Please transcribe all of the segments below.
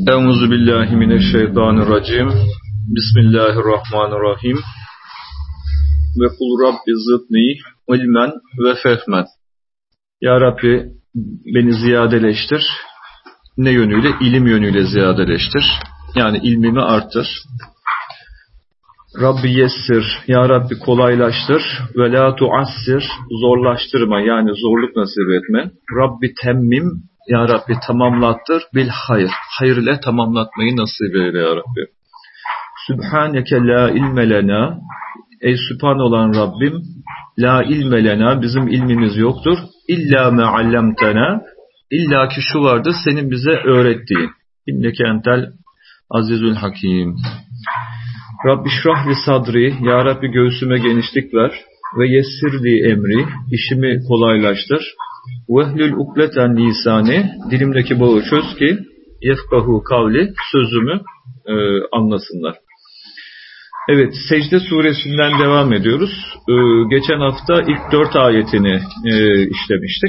Euzu billahi mineşşeytanirracim. Bismillahirrahmanirrahim. Ve kul Rabbi zidni ilmen ve fehmen. Ya Rabbi beni ziyadeleştir. Ne yönüyle? İlim yönüyle ziyadeleştir. Yani ilmimi artır. Rabbi yessir. Ya Rabbi kolaylaştır. Ve la tuassir. Zorlaştırma. Yani zorluk nasip etme. Rabbi temmim. Ya Rabbi tamamlattır. Bil hayır. Hayır ile tamamlatmayı nasip eyle ya Rabbi. Sübhaneke la ilme lena. Ey sübhan olan Rabbim. La ilme lena. Bizim ilmimiz yoktur. İlla me allamtena. İlla ki şu vardır senin bize öğrettiğin. İnneke entel azizül hakim. Rabbi şrahli sadri. Ya Rabbi göğsüme genişlik ver. Ve yessirli emri. İşimi kolaylaştır. Vehlül ukleten lisani. Dilimdeki bağı çöz ki yefkahu kavli. Sözümü anlasınlar. Evet, Secde suresinden devam ediyoruz. Geçen hafta ilk 4 ayetini işlemiştik.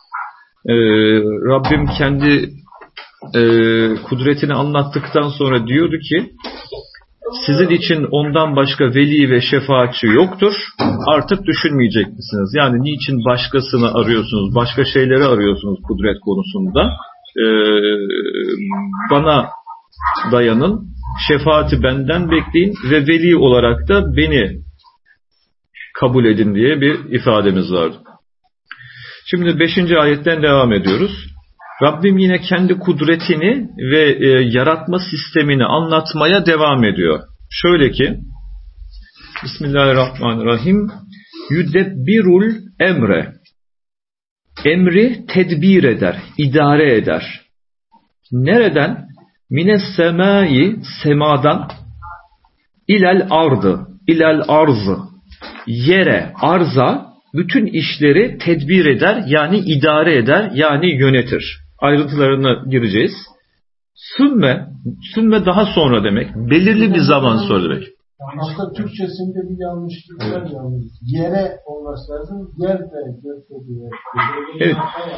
Rabbim kendi kudretini anlattıktan sonra diyordu ki sizin için ondan başka veli ve şefaatçi yoktur. Artık düşünmeyecek misiniz? Yani niçin başkasını arıyorsunuz, başka şeyleri arıyorsunuz kudret konusunda? Bana dayanın, şefaati benden bekleyin ve veli olarak da beni kabul edin diye bir ifademiz vardı. Şimdi 5. ayetten devam ediyoruz. Rabbim yine kendi kudretini ve yaratma sistemini anlatmaya devam ediyor. Şöyle ki, Bismillahirrahmanirrahim, Yüdebbirul emre, emri tedbir eder, idare eder. Nereden? Mines semai, semadan, ilel ardı, ilel arzı, yere, arza, bütün işleri tedbir eder, yani idare eder, yani yönetir. Ayrıntılarına gireceğiz. Sümme daha sonra demek. Belirli bir zaman sonra demek. Aslında Türkçesinde bir yanlışlık var yalnız. Yere olması lazım. Yer de gökte diye. Evet.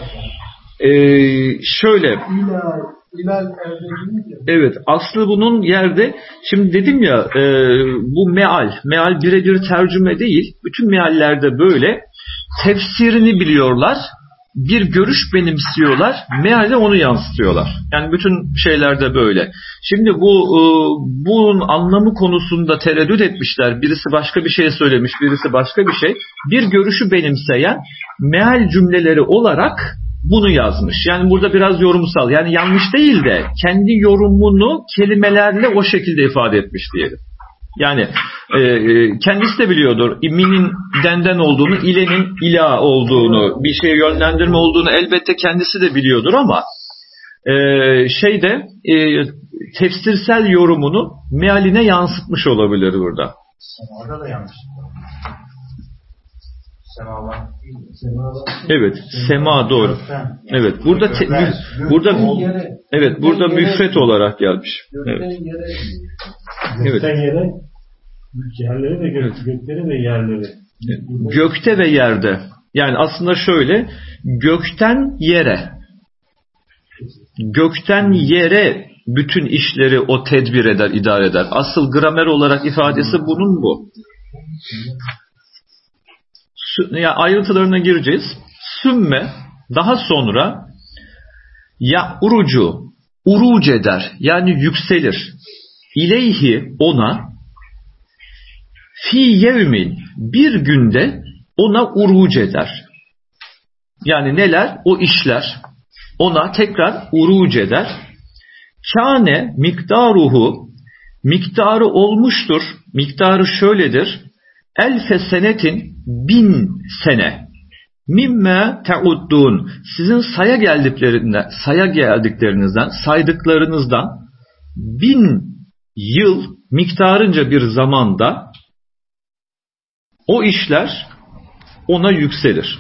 Şöyle. İlal erde değil mi? Evet. Aslı bunun yerde. Şimdi dedim ya bu meal. Meal birebir tercüme değil. Bütün meallerde böyle. Tefsirini biliyorlar. Bir görüş benimsiyorlar. Mealde onu yansıtıyorlar. Yani bütün şeylerde böyle. Şimdi bunun anlamı konusunda tereddüt etmişler. Birisi başka bir şey söylemiş, birisi başka bir şey. Bir görüşü benimseyen meal cümleleri olarak bunu yazmış. Yani burada biraz yorumsal. Yani yanlış değil de kendi yorumunu kelimelerle o şekilde ifade etmiş diyelim. Yani kendisi de biliyordur. Minin denden olduğunu, ilenin ila olduğunu, bir şeye yönlendirme olduğunu elbette kendisi de biliyordur ama tefsirsel yorumunu mealine yansıtmış olabilir burada. Semada da yanlış. Evet, sema doğru. Evet, burada müfret olarak gelmiş. Evet. Gökten yere, yerleri ve gökleri ve yerleri. Gökte ve yerde. Yani aslında şöyle, gökten yere bütün işleri o tedbir eder, idare eder. Asıl gramer olarak ifadesi bunun bu. Yani ayrıntılarına gireceğiz. Sümme, daha sonra ya uruc eder, yani yükselir. İleyhi ona, fi yevmin, bir günde ona uruc eder. Yani neler? O işler ona tekrar uruc eder. Kâne miktaruhu, miktarı olmuştur. Miktarı şöyledir. Elfe senetin, 1000 sene. Mimme teuddun, sizin saya geldiklerinizden, saydıklarınızdan 1000 yıl miktarınca bir zamanda o işler ona yükselir.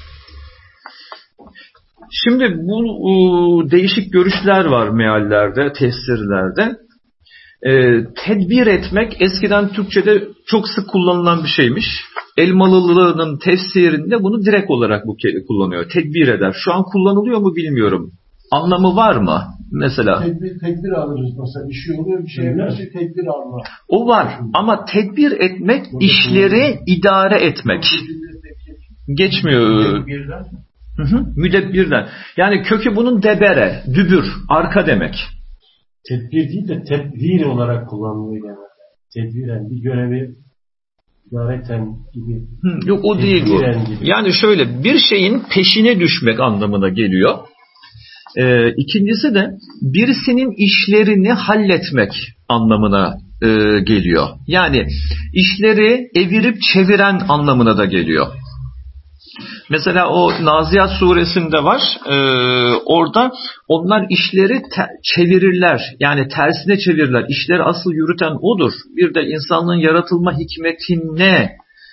Şimdi bu değişik görüşler var meallerde, tefsirlerde. Tedbir etmek eskiden Türkçe'de çok sık kullanılan bir şeymiş. Elmalılı'nın tefsirinde bunu direkt olarak bu kullanıyor. Tedbir eder. Şu an kullanılıyor mu bilmiyorum. anlamı var mı? Mesela tedbir alırız mesela. Bir şey oluyor, bir şeye karşı tedbir alma. O var ama tedbir etmek, işleri idare etmek. Geçmiyor. Müdebbirden. Yani kökü bunun debere, dübür, arka demek. Tedbir değil de tedbir olarak kullanılıyor yani. Tedbiren bir görevi idareten gibi. Yok o değil bu. Gibi. Yani şöyle bir şeyin peşine düşmek anlamına geliyor. İkincisi de birisinin işlerini halletmek anlamına geliyor. Yani işleri evirip çeviren anlamına da geliyor. Mesela o Nazihat suresinde var. Orada onlar işleri çevirirler. Yani tersine çevirirler. İşleri asıl yürüten odur. Bir de insanlığın yaratılma hikmetine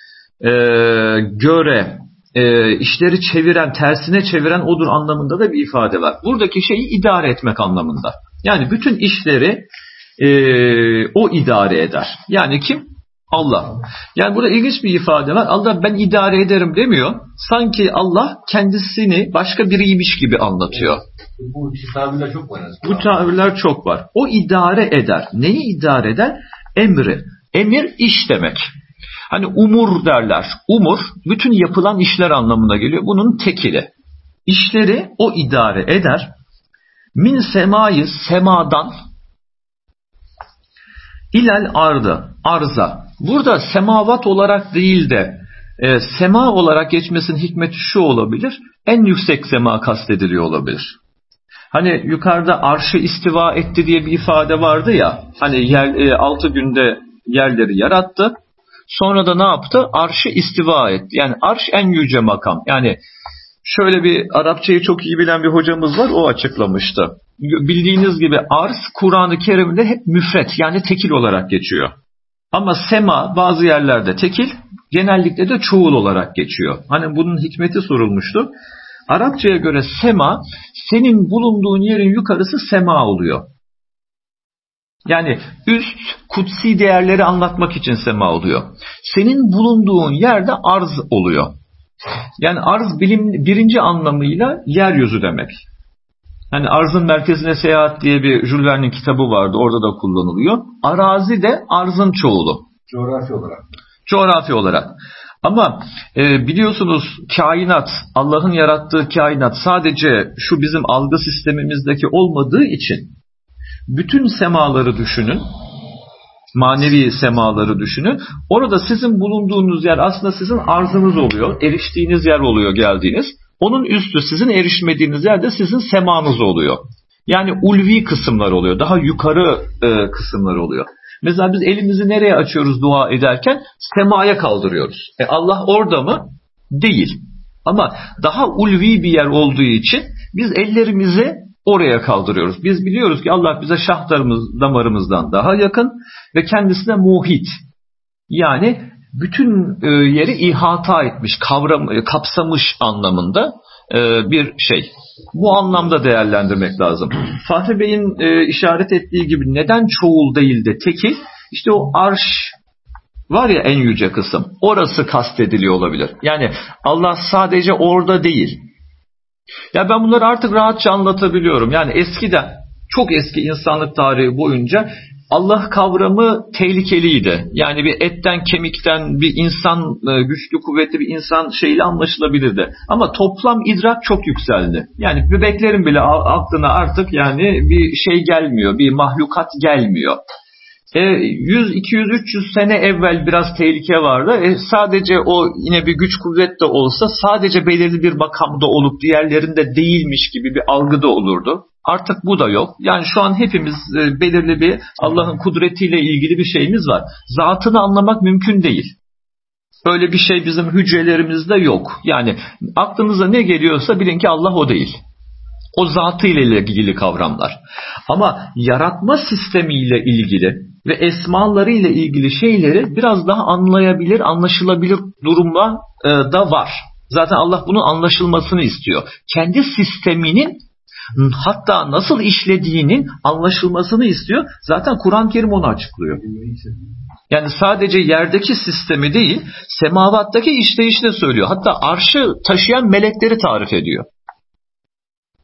göre işleri çeviren, tersine çeviren odur anlamında da bir ifade var. Buradaki şeyi idare etmek anlamında. Yani bütün işleri o idare eder. Yani kim? Allah. Yani burada ilginç bir ifade var. Allah ben idare ederim demiyor. Sanki Allah kendisini başka biriymiş gibi anlatıyor. Bu tabirler çok var. Bu tabirler çok var. O idare eder. Neyi idare eder? Emri. Emir iş demek. Hani umur derler. Umur bütün yapılan işler anlamına geliyor. Bunun tekili. İşleri o idare eder. Min semayı semadan ilel ardı arza. Burada semavat olarak değil de sema olarak geçmesinin hikmeti şu olabilir. En yüksek sema kastediliyor olabilir. Hani yukarıda arşı istiva etti diye bir ifade vardı ya. Hani 6 günde yerleri yarattı. Sonra da ne yaptı? Arşı istiva etti. Yani arş en yüce makam. Yani şöyle bir Arapçayı çok iyi bilen bir hocamız var. O açıklamıştı. Bildiğiniz gibi arz Kur'an-ı Kerim'de hep müfret yani tekil olarak geçiyor. Ama sema bazı yerlerde tekil, genellikle de çoğul olarak geçiyor. Hani bunun hikmeti sorulmuştu. Arapçaya göre sema, senin bulunduğun yerin yukarısı sema oluyor. Yani üst, kutsi değerleri anlatmak için sema oluyor. Senin bulunduğun yerde arz oluyor. Yani arz birinci anlamıyla yeryüzü demek. Hani arzın merkezine seyahat diye bir Jules Verne'in kitabı vardı. Orada da kullanılıyor. Arazi de arzın çoğulu. Coğrafi olarak. Ama biliyorsunuz kainat, Allah'ın yarattığı kainat sadece şu bizim algı sistemimizdeki olmadığı için bütün semaları düşünün. Manevi semaları düşünün. Orada sizin bulunduğunuz yer aslında sizin arzınız oluyor. Eriştiğiniz yer oluyor geldiğiniz. Onun üstü sizin erişmediğiniz yerde sizin semanız oluyor. Yani ulvi kısımlar oluyor. Daha yukarı kısımlar oluyor. Mesela biz elimizi nereye açıyoruz dua ederken? Semaya kaldırıyoruz. Allah orada mı? Değil. Ama daha ulvi bir yer olduğu için biz ellerimizi oraya kaldırıyoruz. Biz biliyoruz ki Allah bize şah damarımızdan daha yakın ve kendisine muhit. Yani bütün yeri ihata etmiş, kapsamış anlamında bir şey. Bu anlamda değerlendirmek lazım. Fahri Bey'in işaret ettiği gibi neden çoğul değil de tekil? İşte o arş var ya en yüce kısım. Orası kastediliyor olabilir. Yani Allah sadece orada değil. Ya ben bunları artık rahatça anlatabiliyorum. Yani eskiden, çok eski insanlık tarihi boyunca Allah kavramı tehlikeliydi. Yani bir etten kemikten bir insan, güçlü kuvvetli bir insan şeyle anlaşılabilirdi. Ama toplam idrak çok yükseldi. Yani bebeklerin bile aklına artık yani bir şey gelmiyor, bir mahlukat gelmiyor. 100, 200, 300 sene evvel biraz tehlike vardı. Sadece o yine bir güç kuvvet de olsa sadece belirli bir makamda olup diğerlerinde değilmiş gibi bir algı da olurdu. Artık bu da yok. Yani şu an hepimiz belirli bir Allah'ın kudretiyle ilgili bir şeyimiz var. Zatını anlamak mümkün değil. Öyle bir şey bizim hücrelerimizde yok. Yani aklınıza ne geliyorsa bilin ki Allah o değil. O zatıyla ilgili kavramlar. Ama yaratma sistemiyle ilgili ve esmalarıyla ilgili şeyleri biraz daha anlayabilir, anlaşılabilir durumda da var. Zaten Allah bunun anlaşılmasını istiyor. Kendi sisteminin hatta nasıl işlediğinin anlaşılmasını istiyor. Zaten Kur'an-ı Kerim onu açıklıyor. Yani sadece yerdeki sistemi değil, semavattaki işleyişi de söylüyor. Hatta arşı taşıyan melekleri tarif ediyor.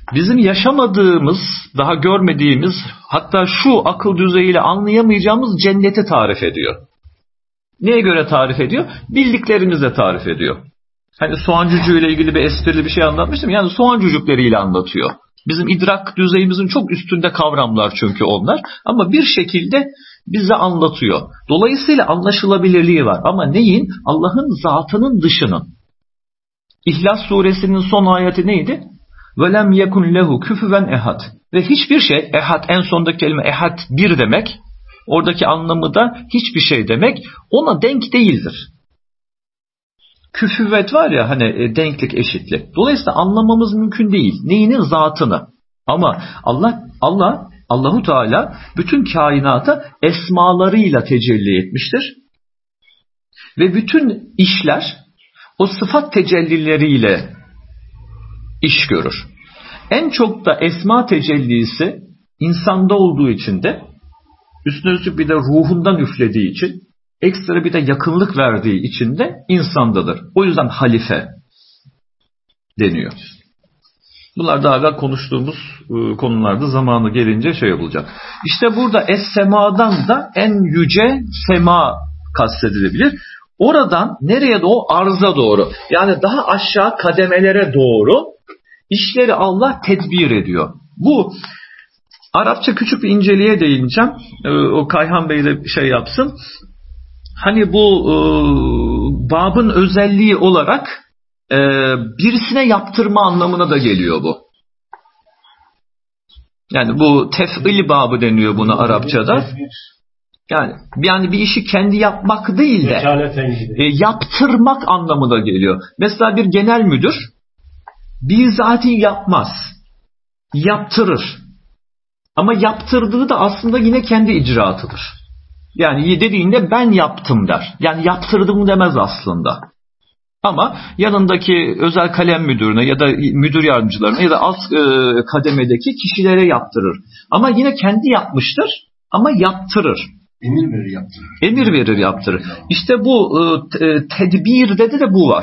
bizim yaşamadığımız, daha görmediğimiz, hatta şu akıl düzeyiyle anlayamayacağımız cenneti tarif ediyor. Neye göre tarif ediyor? Bildiklerimizle tarif ediyor. Hani soğan cücüğüyle ilgili bir esprili bir şey anlatmıştım. Yani soğan cücükleriyle anlatıyor. Bizim idrak düzeyimizin çok üstünde kavramlar çünkü onlar. Ama bir şekilde bize anlatıyor. Dolayısıyla anlaşılabilirliği var. Ama neyin? Allah'ın zatının dışının. İhlas suresinin son ayeti neydi? وَلَمْ يَكُنْ لَهُ كُفُوًا ehad. Ve hiçbir şey, ehad en sondaki kelime ehad bir demek. Oradaki anlamı da hiçbir şey demek. Ona denk değildir. Küfüvet var ya hani denklik, eşitlik. Dolayısıyla anlamamız mümkün değil. Neyinin zatını. Ama Allahu Teala bütün kainata esmalarıyla tecelli etmiştir. Ve bütün işler o sıfat tecellileriyle iş görür. En çok da esma tecellisi insanda olduğu için de üstüne üstlük bir de ruhundan üflediği için, ekstra bir de yakınlık verdiği için de insandadır. O yüzden halife deniyor. Bunlar daha evvel konuştuğumuz konularda zamanı gelince şey yapılacak. İşte burada es-semadan da en yüce sema kastedilebilir. Oradan nereye doğru? Arza doğru. Yani daha aşağı kademelere doğru işleri Allah tedbir ediyor. Bu Arapça küçük bir inceliğe değineceğim. O Kayhan Bey de şey yapsın. Hani bu babın özelliği olarak birisine yaptırma anlamına da geliyor bu. Yani bu tef'il babı deniyor buna Arapçada. Yani bir işi kendi yapmak değil de yaptırmak anlamına geliyor. Mesela bir genel müdür bizatihi yapmaz. Yaptırır. Ama yaptırdığı da aslında yine kendi icraatıdır. Yani dediğinde ben yaptım der. Yani yaptırdım demez aslında. Ama yanındaki özel kalem müdürüne ya da müdür yardımcılarına ya da alt kademedeki kişilere yaptırır. Ama yine kendi yapmıştır ama yaptırır. Emir verir yaptırır. Emir verir yaptırır. İşte bu tedbirde de bu var.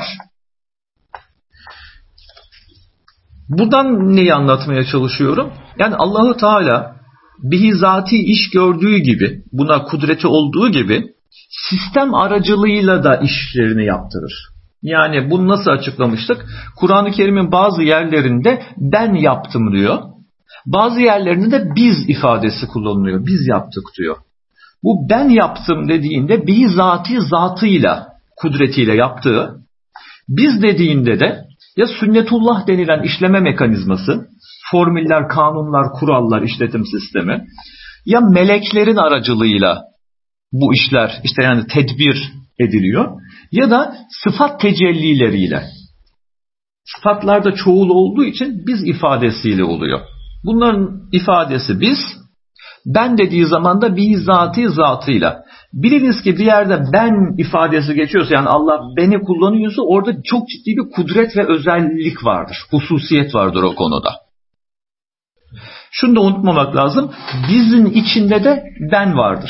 Buradan neyi anlatmaya çalışıyorum? Yani Allahu Teala bihizati iş gördüğü gibi, buna kudreti olduğu gibi sistem aracılığıyla da işlerini yaptırır. Yani bunu nasıl açıklamıştık? Kur'an-ı Kerim'in bazı yerlerinde ben yaptım diyor. Bazı yerlerinde de biz ifadesi kullanılıyor. Biz yaptık diyor. Bu ben yaptım dediğinde bizatihi zatıyla, kudretiyle yaptığı, biz dediğinde de ya sünnetullah denilen işleme mekanizması, formüller, kanunlar, kurallar, işletim sistemi, ya meleklerin aracılığıyla bu işler işte yani tedbir ediliyor ya da sıfat tecellileriyle. Sıfatlarda çoğul olduğu için biz ifadesiyle oluyor. Bunların ifadesi biz, ben dediği zaman da bizzati zatıyla. Biliniz ki bir yerde ben ifadesi geçiyorsa yani Allah beni kullanıyorsa orada çok ciddi bir kudret ve özellik vardır. Hususiyet vardır o konuda. Şunu da unutmamak lazım. Bizim içinde de ben vardır.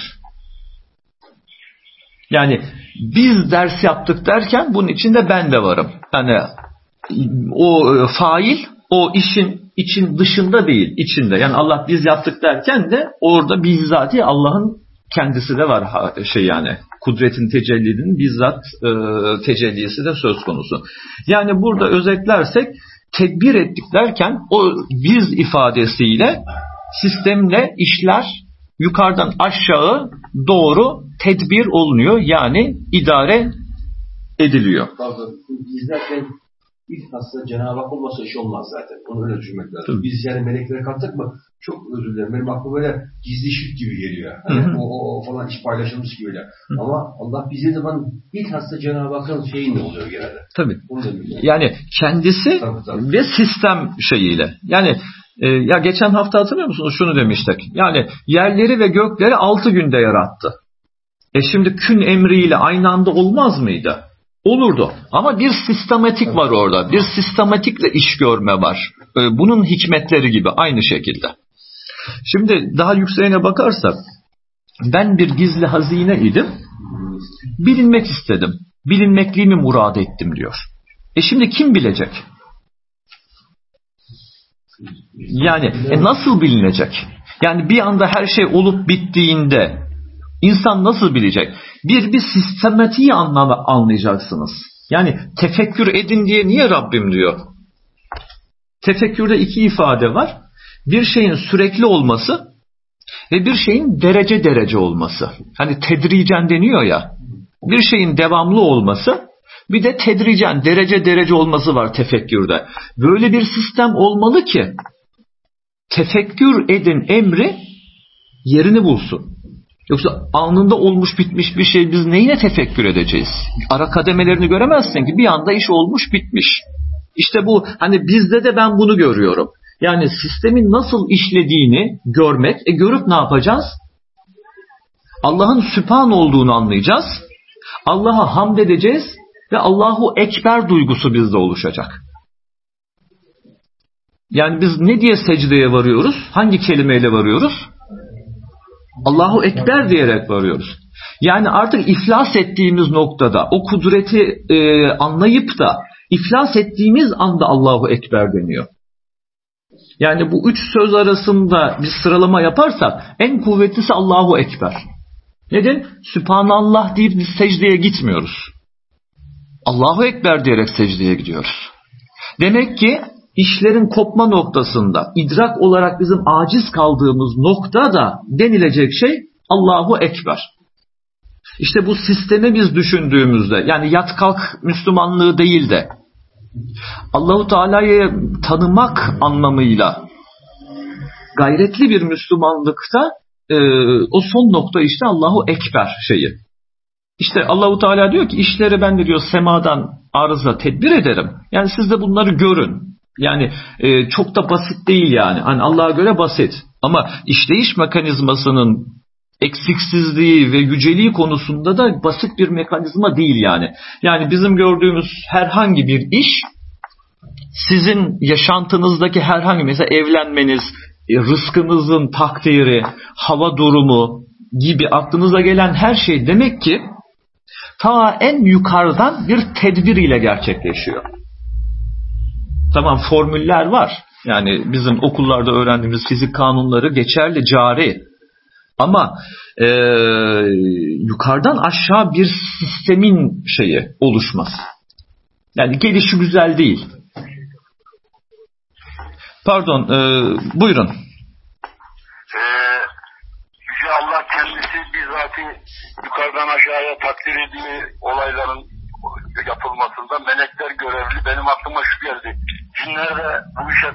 Yani biz ders yaptık derken bunun içinde ben de varım. Yani o fail o için dışında değil, içinde. Yani Allah biz yaptık derken de orada bizzati Allah'ın kendisi de var yani kudretin tecellinin bizzat tecellisi de söz konusu. Yani burada özetlersek tedbir ettik derken o biz ifadesiyle sistemle işler yukarıdan aşağı doğru tedbir olunuyor. Yani idare ediliyor. İzlerken ilk aslında Cenab-ı Hak olmasa iş olmaz zaten. Onu öyle düşünmek lazım. Biz yani meleklere kalktık mı çok özür dilerim. Benim aklıma böyle gizli şirk gibi geliyor. Hani o falan iş paylaşılmış gibi öyle. Ama Allah bize zaman ilk aslında Cenab-ı Hakk'ın şeyinde oluyor genelde. Tabii. Yani kendisi tabii. Ve sistem şeyiyle. Yani ya geçen hafta hatırlıyor musunuz? Şunu demiştik. Yani yerleri ve gökleri 6 günde yarattı. Şimdi kün emriyle aynı anda olmaz mıydı? Olurdu. Ama bir sistematik var orada. Bir sistematikle iş görme var. Bunun hikmetleri gibi aynı şekilde. Şimdi daha yükseğine bakarsak ben bir gizli hazine idim. Bilinmek istedim. Bilinmekliğimi murad ettim diyor. Şimdi kim bilecek? Yani nasıl bilinecek? Yani bir anda her şey olup bittiğinde insan nasıl bilecek? Bir sistematiği anlayacaksınız. Yani tefekkür edin diye niye Rabbim diyor? Tefekkürde iki ifade var. Bir şeyin sürekli olması ve bir şeyin derece derece olması. Hani tedricen deniyor ya. Bir şeyin devamlı olması, bir de tedricen derece derece olması var tefekkürde. Böyle bir sistem olmalı ki tefekkür edin emri yerini bulsun. Yoksa anında olmuş bitmiş bir şey biz neyine tefekkür edeceğiz? Ara kademelerini göremezsin ki bir anda iş olmuş bitmiş. İşte bu hani bizde de ben bunu görüyorum. Yani sistemin nasıl işlediğini görmek. Görüp ne yapacağız? Allah'ın sübhan olduğunu anlayacağız. Allah'a hamd edeceğiz ve Allahu Ekber duygusu bizde oluşacak. Yani biz ne diye secdeye varıyoruz? Hangi kelimeyle varıyoruz? Allahu Ekber diyerek varıyoruz. Yani artık iflas ettiğimiz noktada o kudreti anlayıp da iflas ettiğimiz anda Allahu Ekber deniyor. Yani bu üç söz arasında bir sıralama yaparsak en kuvvetlisi Allahu Ekber. Neden? Sübhanallah deyip biz secdeye gitmiyoruz. Allahu Ekber diyerek secdeye gidiyoruz. Demek ki işlerin kopma noktasında idrak olarak bizim aciz kaldığımız noktada denilecek şey Allahu Ekber. İşte bu sistemi biz düşündüğümüzde yani yat kalk Müslümanlığı değil de Allahu Teala'yı tanımak anlamıyla gayretli bir Müslümanlıkta o son nokta işte Allahu Ekber şeyi. İşte Allahu Teala diyor ki işleri ben de diyor semadan arıza tedbir ederim. Yani siz de bunları görün. Yani çok da basit değil yani. Hani Allah'a göre basit. Ama işleyiş mekanizmasının eksiksizliği ve yüceliği konusunda da basit bir mekanizma değil yani. Yani bizim gördüğümüz herhangi bir iş sizin yaşantınızdaki herhangi mesela evlenmeniz, rızkınızın takdiri, hava durumu gibi aklınıza gelen her şey demek ki ta en yukarıdan bir tedbir ile gerçekleşiyor. Tamam formüller var. Yani bizim okullarda öğrendiğimiz fizik kanunları geçerli, cari. Ama yukarıdan aşağı bir sistemin şeyi oluşması. Yani gelişi güzel değil. Pardon, buyurun. Yüce Allah kendisi bizzat yukarıdan aşağıya takdir ettiği olayların yapılmasında melekler görevli. Benim aklıma şu geldi. Cinler de bu işe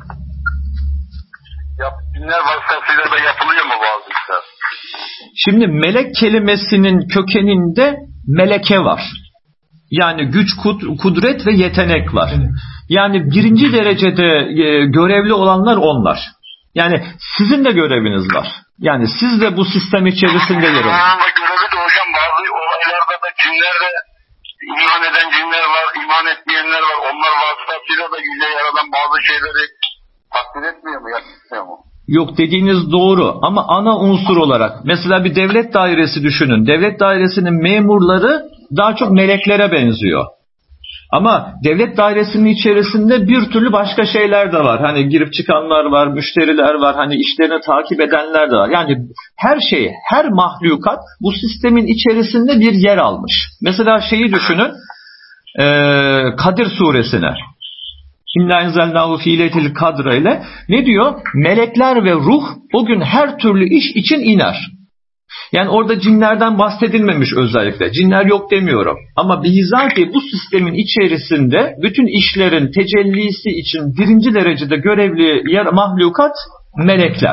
cinler vasıtasıyla da yapılıyor mu bazı işler? Şimdi melek kelimesinin kökeninde meleke var. Yani güç, kudret ve yetenek var. Yani birinci derecede görevli olanlar onlar. Yani sizin de göreviniz var. Yani siz de bu sistem içerisinde yer alın. Görevi de hocam bazı olaylarda da cinlerde iman eden cinler var, iman etmeyenler var. Onlar vasıtasıyla da Yüce Yaradan bazı şeyleri takdir etmiyor mu, yapmıyor mu? Yok dediğiniz doğru ama ana unsur olarak mesela bir devlet dairesi düşünün. Devlet dairesinin memurları daha çok meleklere benziyor. Ama devlet dairesinin içerisinde bir türlü başka şeyler de var. Hani girip çıkanlar var, müşteriler var, hani işlerini takip edenler de var. Yani her şey, her mahlukat bu sistemin içerisinde bir yer almış. Mesela şeyi düşünün, Kadir suresine. İnna enzelnahu fî leyletil kadr ile ne diyor? Melekler ve ruh o gün her türlü iş için iner. Yani orada cinlerden bahsedilmemiş özellikle. Cinler yok demiyorum. Ama bizatihi bu sistemin içerisinde bütün işlerin tecellisi için birinci derecede görevli mahlukat melekler.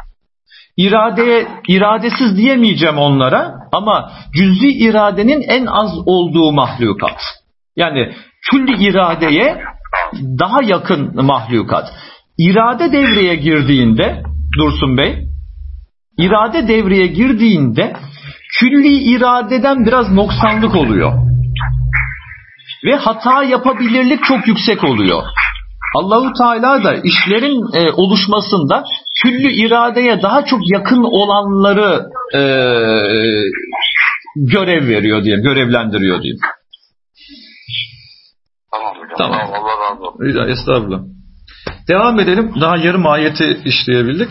İradesiz diyemeyeceğim onlara ama cüz'i iradenin en az olduğu mahlukat. Yani külli iradeye daha yakın mahlukat. İrade devreye girdiğinde Dursun Bey, İrade devreye girdiğinde külli iradeden biraz noksanlık oluyor. Ve hata yapabilirlik çok yüksek oluyor. Allahu Teala da işlerin oluşmasında külli iradeye daha çok yakın olanları görev veriyor diye, görevlendiriyor diye. Tamam hocam. Tamam. Allah razı olsun. Estağfurullah. Devam edelim. Daha yarım ayeti işleyebildik.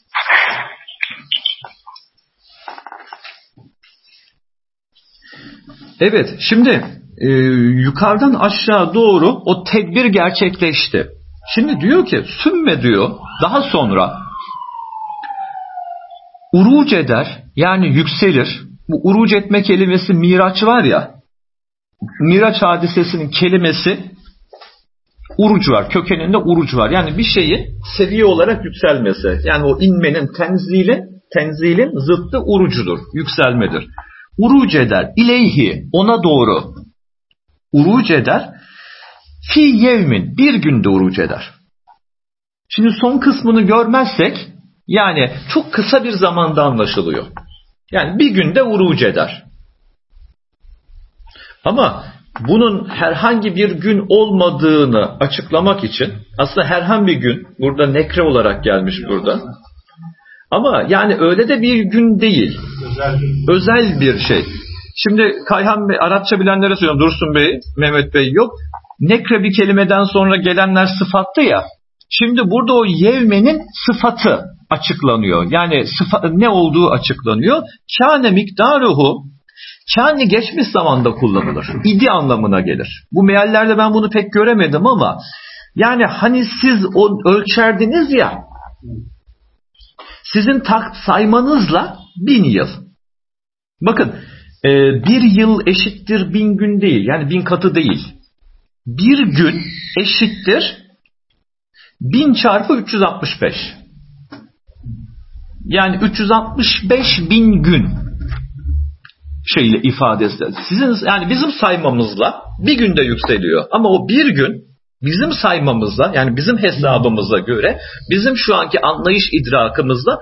Evet, şimdi yukarıdan aşağı doğru o tedbir gerçekleşti. Şimdi diyor ki sümme diyor daha sonra uruc eder, yani yükselir. Bu uruc etme kelimesi Miraç var ya, Miraç hadisesinin kelimesi uruc var. Kökeninde uruc var. Yani bir şeyin seviye olarak yükselmesi. Yani o inmenin tenzilin zıttı urucudur. Yükselmedir. Uruc eder. İleyhi, ona doğru. Uruc eder. Fi yevmin, bir günde uruc eder. Şimdi son kısmını görmezsek, yani çok kısa bir zamanda anlaşılıyor. Yani bir günde uruc eder. Ama bunun herhangi bir gün olmadığını açıklamak için, aslında herhangi bir gün, burada nekre olarak gelmiş burada. Ama yani öyle de bir gün değil. Özel bir şey. Şimdi Kayhan Bey, Arapça bilenlere söylüyorum, Dursun Bey, Mehmet Bey yok. Nekre bir kelimeden sonra gelenler sıfattı ya. Şimdi burada o yevmenin sıfatı açıklanıyor. Yani ne olduğu açıklanıyor. Kâne miktaruhu, kâne geçmiş zamanda kullanılır. İdi anlamına gelir. Bu meallerde ben bunu pek göremedim ama yani hani siz o ölçerdiniz ya, sizin saymanızla 1000 yıl. Bakın, bir yıl eşittir 1000 gün değil. Yani 1000 katı değil. Bir gün eşittir 1000 çarpı 365. Yani 365.000 gün şeyle ifadesi. Sizin, yani bizim saymamızla bir günde yükseliyor. Ama o bir gün bizim saymamızla, yani bizim hesabımıza göre, bizim şu anki anlayış idrakımızla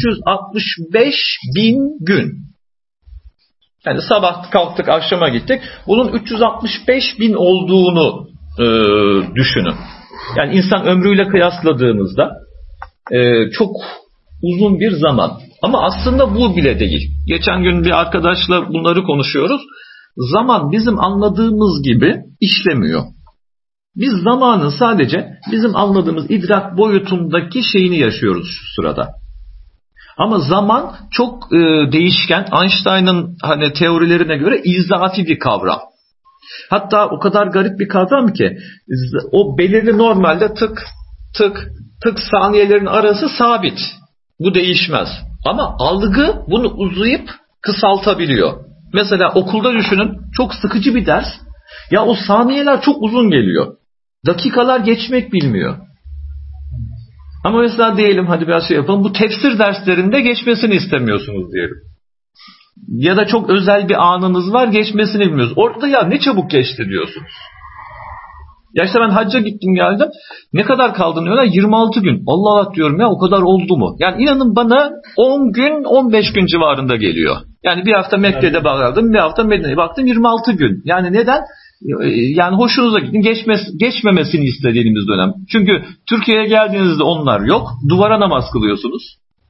365.000 gün. Yani sabah kalktık, akşama gittik. Bunun 365.000 olduğunu düşünün. Yani insan ömrüyle kıyasladığımızda çok uzun bir zaman. Ama aslında bu bile değil. Geçen gün bir arkadaşla bunları konuşuyoruz. Zaman bizim anladığımız gibi işlemiyor. Biz zamanın sadece bizim anladığımız idrak boyutundaki şeyini yaşıyoruz şu sırada. Ama zaman çok değişken. Einstein'ın hani teorilerine göre izafi bir kavram. Hatta o kadar garip bir kavram ki o belirli, normalde tık tık tık saniyelerin arası sabit. Bu değişmez. Ama algı bunu uzayıp kısaltabiliyor. Mesela okulda düşünün, çok sıkıcı bir ders. Ya o saniyeler çok uzun geliyor. Dakikalar geçmek bilmiyor. Ama mesela diyelim, hadi biraz şey yapalım. Bu tefsir derslerinde geçmesini istemiyorsunuz diyelim. Ya da çok özel bir anınız var, geçmesini bilmiyorsunuz. Orada ya ne çabuk geçti diyorsunuz. Ya işte ben hacca gittim geldim. Ne kadar kaldın diyorlar? 26 gün. Allah Allah diyorum ya, o kadar oldu mu? Yani inanın bana 10 gün 15 gün civarında geliyor. Yani bir hafta Mekke'de baktım, bir hafta Medine'ye baktım, 26 gün. Yani neden? Yani hoşunuza gittin, geçmemesini istediğimiz dönem. Çünkü Türkiye'ye geldiğinizde onlar yok. Duvara namaz kılıyorsunuz.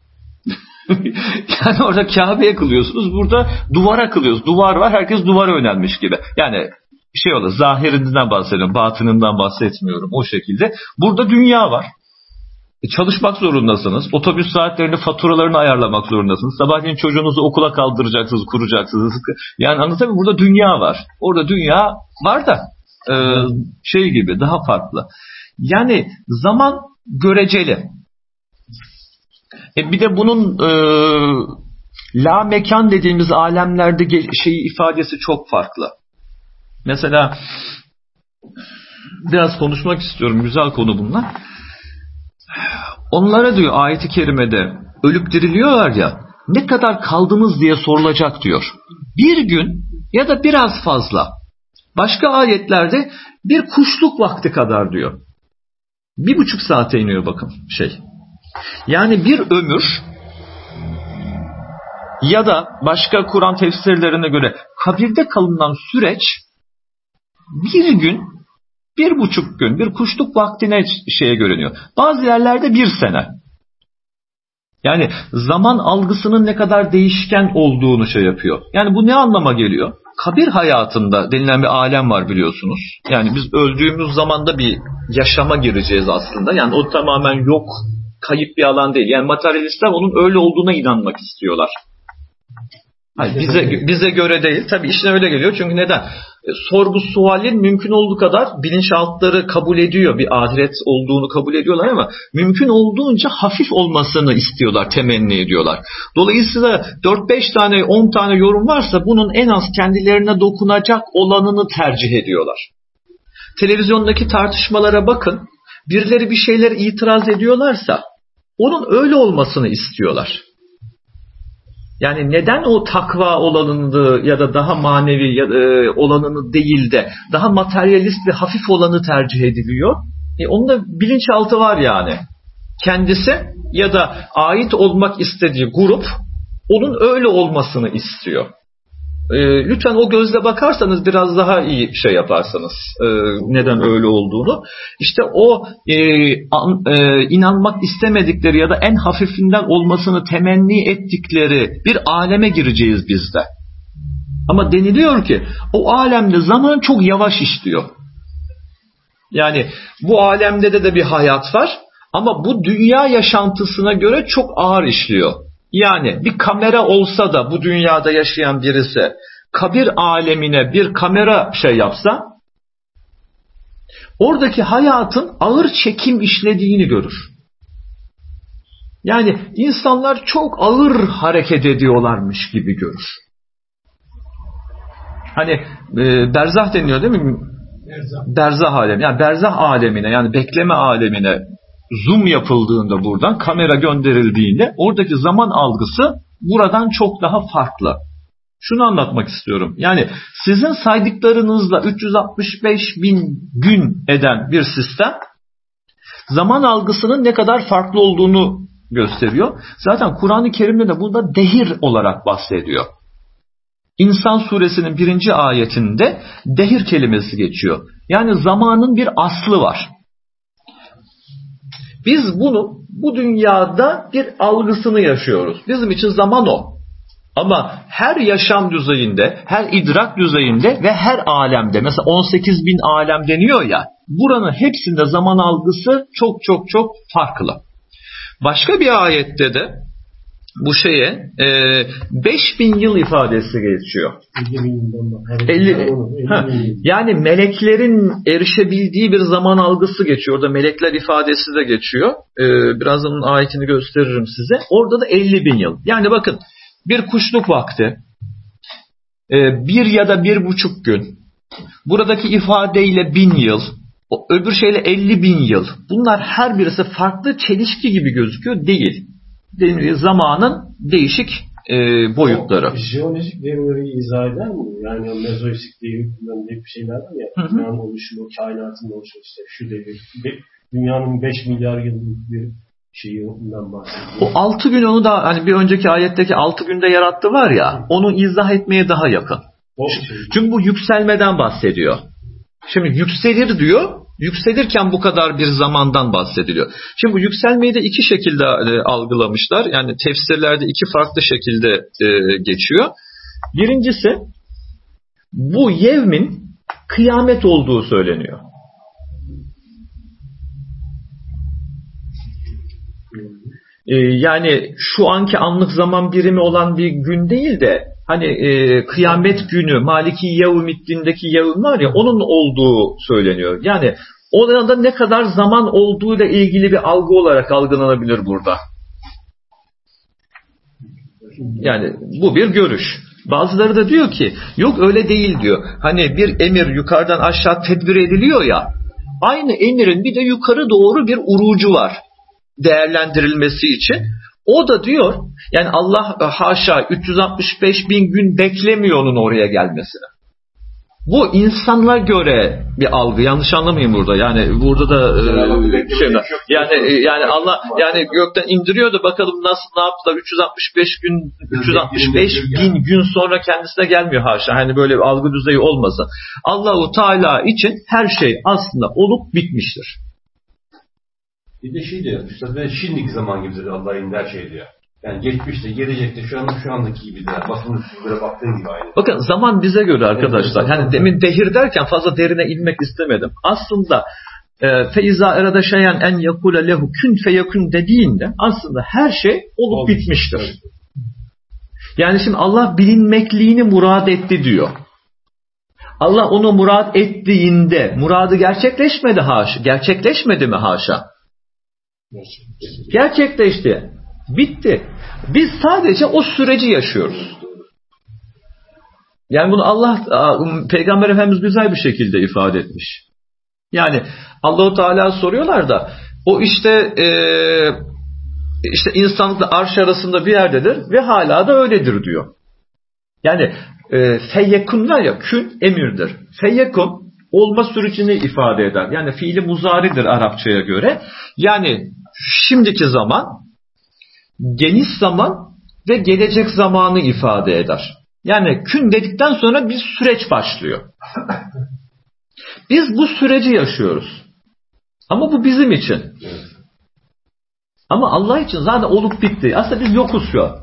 Yani orada Kabe'ye kılıyorsunuz. Burada duvara kılıyoruz. Duvar var. Herkes duvara yönelmiş gibi. Yani şey olur, zahirinden bahsediyorum, batınından bahsetmiyorum o şekilde. Burada dünya var. Çalışmak zorundasınız. Otobüs saatlerini, faturalarını ayarlamak zorundasınız. Sabahleyin çocuğunuzu okula kaldıracaksınız, kuracaksınız. Yani anlatabiliyor muyum? Burada dünya var. Orada dünya var da şey gibi, daha farklı. Yani zaman göreceli. Bir de bunun la mekan dediğimiz alemlerde ifadesi çok farklı. Mesela biraz konuşmak istiyorum. Güzel konu bunlar. Onlara diyor ayet-i kerimede, ölüp diriliyorlar ya, ne kadar kaldınız diye sorulacak diyor. Bir gün ya da biraz fazla. Başka ayetlerde bir kuşluk vakti kadar diyor. 1,5 saate iniyor bakın şey. Yani bir ömür ya da başka Kur'an tefsirlerine göre kabirde kalınan süreç bir gün, 1,5 gün, bir kuşluk vaktine şeye görünüyor. Bazı yerlerde 1 sene. Yani zaman algısının ne kadar değişken olduğunu şey yapıyor. Yani bu ne anlama geliyor? kabir hayatında denilen bir alem var biliyorsunuz. Yani biz öldüğümüz zaman da bir yaşama gireceğiz aslında. Yani o tamamen yok, kayıp bir alan değil. Yani materyalistler onun öyle olduğuna inanmak istiyorlar. Hayır, bize göre değil. Tabii işine öyle geliyor. Çünkü neden? Sorgu sualin mümkün olduğu kadar bilinçaltları kabul ediyor. Bir ahiret olduğunu kabul ediyorlar ama mümkün olduğunca hafif olmasını istiyorlar, temenni ediyorlar. Dolayısıyla 4-5 tane, 10 tane yorum varsa bunun en az kendilerine dokunacak olanını tercih ediyorlar. Televizyondaki tartışmalara bakın. Birileri bir şeyler itiraz ediyorlarsa onun öyle olmasını istiyorlar. Yani neden o takva olanını ya da daha manevi olanını değil de daha materyalist ve hafif olanı tercih ediliyor? Onun da bilinçaltı var yani. Kendisi ya da ait olmak istediği grup onun öyle olmasını istiyor. Lütfen o gözle bakarsanız biraz daha iyi şey yaparsanız neden öyle olduğunu. İşte o inanmak istemedikleri ya da en hafifinden olmasını temenni ettikleri bir aleme gireceğiz biz de. Ama deniliyor ki o alemde zaman çok yavaş işliyor. Yani bu alemde de bir hayat var ama bu dünya yaşantısına göre çok ağır işliyor. Yani bir kamera olsa da bu dünyada yaşayan birisi kabir alemine bir kamera yapsa oradaki hayatın ağır çekim işlediğini görür. Yani insanlar çok ağır hareket ediyorlarmış gibi görür. Hani berzah deniyor değil mi? Berzah alemi. Yani berzah alemine, yani bekleme alemine zoom yapıldığında buradan, kamera gönderildiğinde oradaki zaman algısı buradan çok daha farklı. Şunu anlatmak istiyorum. Yani sizin saydıklarınızla 365.000 gün eden bir sistem zaman algısının ne kadar farklı olduğunu gösteriyor. Zaten Kur'an-ı Kerim'de de bunda dehir olarak bahsediyor. İnsan suresinin 1. ayetinde dehir kelimesi geçiyor. Yani zamanın bir aslı var. Biz bunu bu dünyada bir algısını yaşıyoruz. Bizim için zaman o. Ama her yaşam düzeyinde, her idrak düzeyinde ve her alemde, mesela 18.000 alem deniyor ya, buranın hepsinde zaman algısı çok çok çok farklı. Başka bir ayette de bu 5.000 yıl ifadesi geçiyor. 50. Yani meleklerin erişebildiği bir zaman algısı geçiyor. Orada melekler ifadesi de geçiyor. Birazdan onun ayetini gösteririm size. Orada da 50.000 yıl. Yani bakın bir kuşluk vakti, 1 ya da 1,5 gün. Buradaki ifadeyle 1000 yıl. Öbür şeyle 50.000 yıl. Bunlar her birisi farklı, çelişki gibi gözüküyor. Değil. Zamanın değişik boyutları. Jeolojik devrimleri izah eder mi? Yani o mezoistik devrimlerinde bir şeyler var ya. Dünyanın oluşumu, kainatın oluşumu, işte şu devir. Dünyanın 5 milyar yıllık bir şeyinden bahsediyor. O 6 gün, onu da hani bir önceki ayetteki 6 günde yarattı var ya, onu izah etmeye daha yakın. Çünkü bu yükselmeden bahsediyor. Şimdi yükselir diyor. Yükselirken bu kadar bir zamandan bahsediliyor. Şimdi bu yükselmeyi de iki şekilde algılamışlar. Yani tefsirlerde iki farklı şekilde geçiyor. Birincisi, bu yevmin kıyamet olduğu söyleniyor. Yani şu anki anlık zaman birimi olan bir gün değil de hani kıyamet günü, Maliki Yevmiddin'deki yevm var ya, onun olduğu söyleniyor. Yani orada ne kadar zaman olduğuyla ilgili bir algı olarak algılanabilir burada. Yani bu bir görüş. Bazıları da diyor ki yok öyle değil diyor. Hani bir emir yukarıdan aşağı tedbir ediliyor ya, aynı emirin bir de yukarı doğru bir urucu var değerlendirilmesi için. O da diyor yani Allah haşa 365.000 gün beklemiyor onun oraya gelmesine. Bu insana göre bir algı. Yanlış anlamayın burada. Yani burada da yani Allah yani gökten indiriyor da bakalım nasıl, ne yaptılar, 365.000 gün sonra kendisine gelmiyor haşa. Hani böyle bir algı düzeyi olmasa. Allahu Teala için her şey aslında olup bitmiştir. Bir de diyor, işte şimdiki zaman gibi dedi Allah'ın her şey diyor. Yani geçmişte, gelecekte, şu andaki gibi de. Basın üstüne baktığın gibi aynı. Bakın zaman bize göre arkadaşlar. Yani demin dehir derken fazla derine inmek istemedim. Aslında feiza erada şeyen en yakule lehu kün feyekun dediğinde aslında her şey olup bitmiştir. Yani şimdi Allah bilinmekliğini murad etti diyor. Allah onu murad ettiğinde muradı gerçekleşmedi haşa. Gerçekleşmedi mi haşa? Gerçekleşti. Bitti. Biz sadece o süreci yaşıyoruz. Yani bunu Allah, Peygamber Efendimiz güzel bir şekilde ifade etmiş. Yani Allah-u Teala soruyorlar da o işte insanlıkla arş arasında bir yerdedir ve hala da öyledir diyor. Yani feyyekun var ya, kün emirdir. Feyyekun olma sürecini ifade eder. Yani fiili muzaridir Arapçaya göre. Yani şimdiki zaman, geniş zaman ve gelecek zamanı ifade eder. Yani kün dedikten sonra bir süreç başlıyor. Biz bu süreci yaşıyoruz. Ama bu bizim için. Ama Allah için zaten olup bitti. Aslında biz yokuz şu an.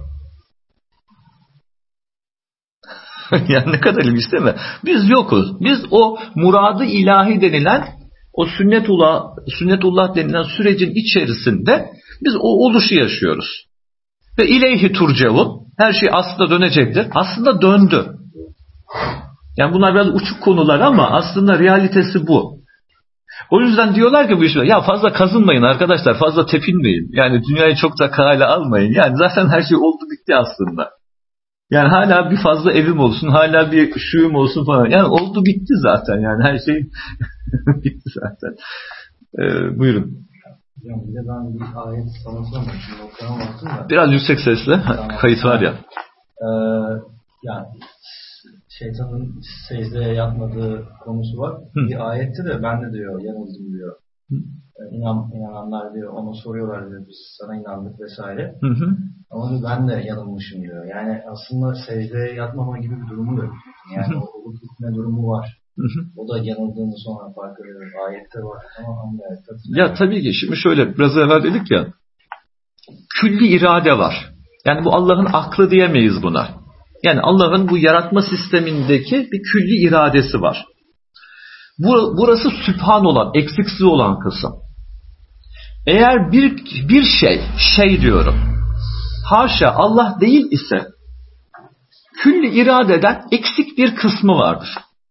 Yani ne kadar ilginç değil mi? Biz yokuz. Biz o muradı ilahi denilen, o sünnetullah denilen sürecin içerisinde biz o oluşu yaşıyoruz. Ve ileyhi turcevun, her şey aslında dönecektir. Aslında döndü. Yani bunlar biraz uçuk konular ama aslında realitesi bu. O yüzden diyorlar ki bu işler, ya fazla kazınmayın arkadaşlar, fazla tepinmeyin. Yani dünyayı çok da kale almayın. Yani zaten her şey oldu bitti aslında. Yani hala bir fazla evim olsun, hala bir şuyum olsun falan. Yani oldu bitti zaten. Yani her şey bitti zaten. Buyurun. Yani bir de ben bir ayet sanırsam şimdi okuyamazsın da. Biraz yüksek sesle. Kayıt var ya. Yani şeytanın secdeye yapmadığı konusu var. Bir ayette de ben de diyor yanıldım diyor. İnananlar diyor ona soruyorlar diyor biz sana inandık vesaire. Ama ben de yanılmışım diyor. Yani aslında secdeye yatmama gibi bir durumu yok. Yani o olup gitme durumu var. O da yanıldığını sonra fark ediyor. Ayette var ama hangi ayette? Ya tabii ki şimdi şöyle biraz evvel dedik ya, külli irade var. Yani bu Allah'ın aklı diyemeyiz buna. Yani Allah'ın bu yaratma sistemindeki bir külli iradesi var. Burası sübhan olan, eksiksiz olan kısım. Eğer bir şey diyorum, haşa Allah değil ise külli iradeden eksik bir kısmı vardır.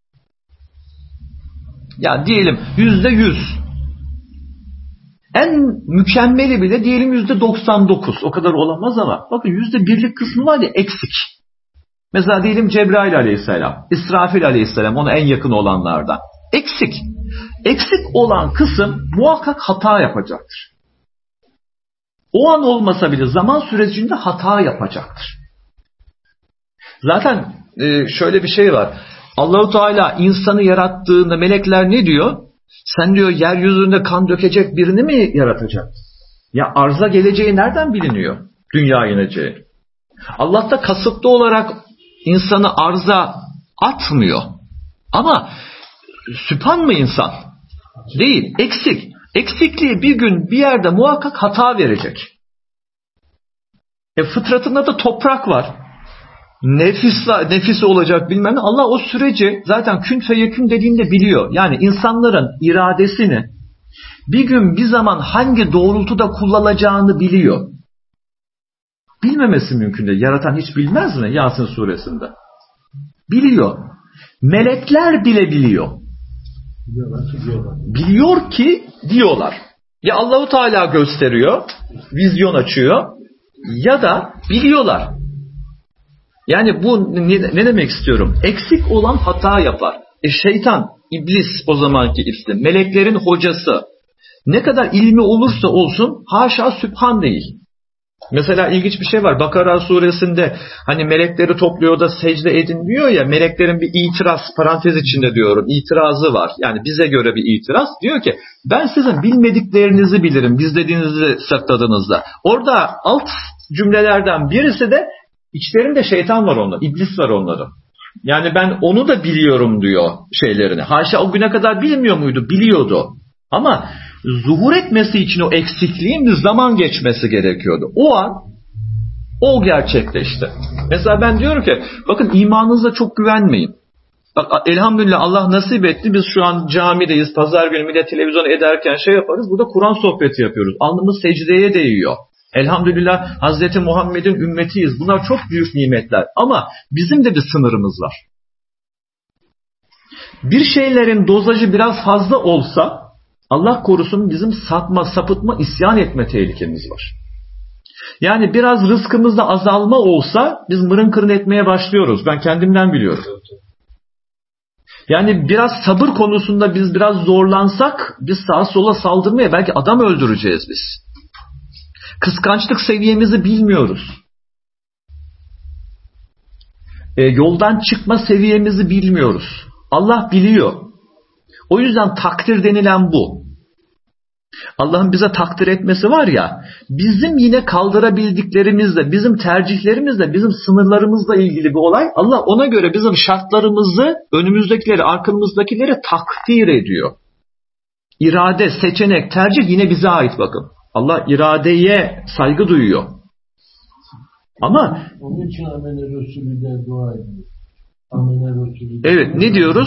Ya diyelim %100. En mükemmeli bile diyelim %99. O kadar olamaz ama bakın %1'lik kısmı var ya, eksik. Mesela diyelim Cebrail aleyhisselam, İsrafil aleyhisselam, ona en yakın olanlardan. Eksik. Eksik olan kısım muhakkak hata yapacaktır. O an olmasa bile zaman sürecinde hata yapacaktır. Zaten şöyle bir şey var. Allah-u Teala insanı yarattığında melekler ne diyor? Sen diyor yeryüzünde kan dökecek birini mi yaratacak? Ya arza geleceği nereden biliniyor? Dünya ineceği. Allah da kasıtlı olarak insanı arza atmıyor. Ama sübhan mı insan? Değil. Eksik. Eksikliği bir gün bir yerde muhakkak hata verecek. Fıtratında da toprak var. Nefis olacak bilmem ne. Allah o süreci zaten kün feyekün dediğinde biliyor. Yani insanların iradesini bir gün bir zaman hangi doğrultuda kullanacağını biliyor. Bilmemesi mümkün değil. Yaratan hiç bilmez mi? Yasin suresinde. Biliyor. Melekler bile biliyor. Biliyor ki diyorlar. Ya Allah-u Teala gösteriyor, vizyon açıyor ya da biliyorlar. Yani bu ne demek istiyorum? Eksik olan hata yapar. Şeytan, iblis o zamanki ismi, meleklerin hocası. Ne kadar ilmi olursa olsun haşa sübhan değil. Mesela ilginç bir şey var. Bakara suresinde hani melekleri topluyor da secde edin diyor ya, meleklerin bir itiraz, parantez içinde diyorum, itirazı var. Yani bize göre bir itiraz. Diyor ki ben sizin bilmediklerinizi bilirim, gizlediğinizi sakladığınızda. Orada alt cümlelerden birisi de içlerinde şeytan var onların, iblis var onların. Yani ben onu da biliyorum diyor şeylerini. Haşa o güne kadar bilmiyor muydu? Biliyordu. Ama zuhur etmesi için o eksikliğin bir zaman geçmesi gerekiyordu. O an O gerçekleşti. Mesela ben diyorum ki bakın imanınıza çok güvenmeyin. Bak, elhamdülillah Allah nasip etti. Biz şu an camideyiz. Pazar günü millet televizyon ederken şey yaparız. Burada Kur'an sohbeti yapıyoruz. Alnımız secdeye değiyor. Elhamdülillah Hazreti Muhammed'in ümmetiyiz. Bunlar çok büyük nimetler. Ama bizim de bir sınırımız var. Bir şeylerin dozajı biraz fazla olsa Allah korusun bizim sapıtma, isyan etme tehlikemiz var. Yani biraz rızkımızda azalma olsa biz mırın kırın etmeye başlıyoruz. Ben kendimden biliyorum. Yani biraz sabır konusunda biz biraz zorlansak biz sağa sola saldırmaya belki adam öldüreceğiz biz. Kıskançlık seviyemizi bilmiyoruz. Yoldan çıkma seviyemizi bilmiyoruz. Allah biliyor. O yüzden takdir denilen bu. Allah'ın bize takdir etmesi var ya, bizim yine kaldırabildiklerimizle, bizim tercihlerimizle, bizim sınırlarımızla ilgili bir olay. Allah ona göre bizim şartlarımızı, önümüzdekileri, arkamızdakileri takdir ediyor. İrade, seçenek, tercih yine bize ait bakın. Allah iradeye saygı duyuyor. Ama onun için Amene Resulü de dua ediyor. Amene Resulü. Evet, ne diyoruz?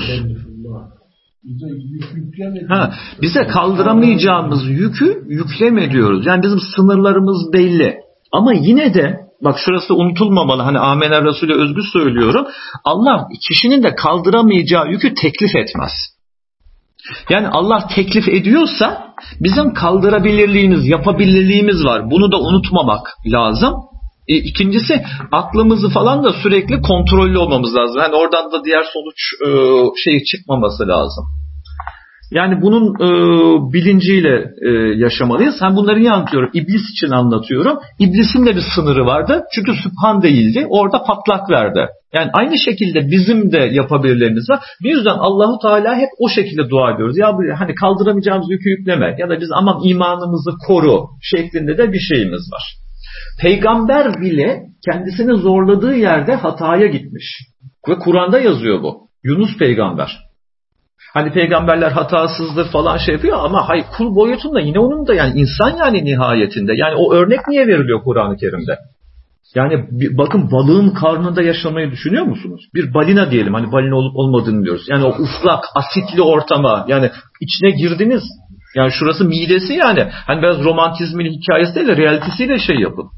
Bize yük yükleme. Bize kaldıramayacağımız yükü yükleme diyoruz. Yani bizim sınırlarımız belli. Ama yine de bak şurası unutulmamalı. Hani Amene Resulü özgü söylüyorum. Allah kişinin de kaldıramayacağı yükü teklif etmez. Yani Allah teklif ediyorsa bizim kaldırabilirliğimiz, yapabilirliğimiz var. Bunu da unutmamak lazım. İkincisi aklımızı falan da sürekli kontrollü olmamız lazım. Yani oradan da diğer sonuç çıkmaması lazım. Yani bunun bilinciyle yaşamalıyız. Ben bunları niye anlatıyorum? İblis için anlatıyorum. İblisin de bir sınırı vardı. Çünkü Sübhan değildi. Orada patlak verdi. Yani aynı şekilde bizim de yapabilirlerimiz var. Bir yüzden Allahu Teala hep o şekilde dua ediyoruz. Ya hani kaldıramayacağımız yükü yükleme ya da biz aman imanımızı koru şeklinde de bir şeyimiz var. Peygamber bile kendisini zorladığı yerde hataya gitmiş. Ve Kur'an'da yazıyor bu. Yunus peygamber. Hani peygamberler hatasızdır falan şey yapıyor ama hayır kul boyutunda yine onun da yani insan yani nihayetinde. Yani o örnek niye veriliyor Kur'an-ı Kerim'de? Yani bakın balığın karnında yaşamayı düşünüyor musunuz? Bir balina diyelim hani balina olup olmadığını biliyoruz. Yani o ıslak asitli ortama yani içine girdiniz. Yani şurası midesi yani. Hani biraz romantizmin hikayesi değil de realitesiyle şey yapın.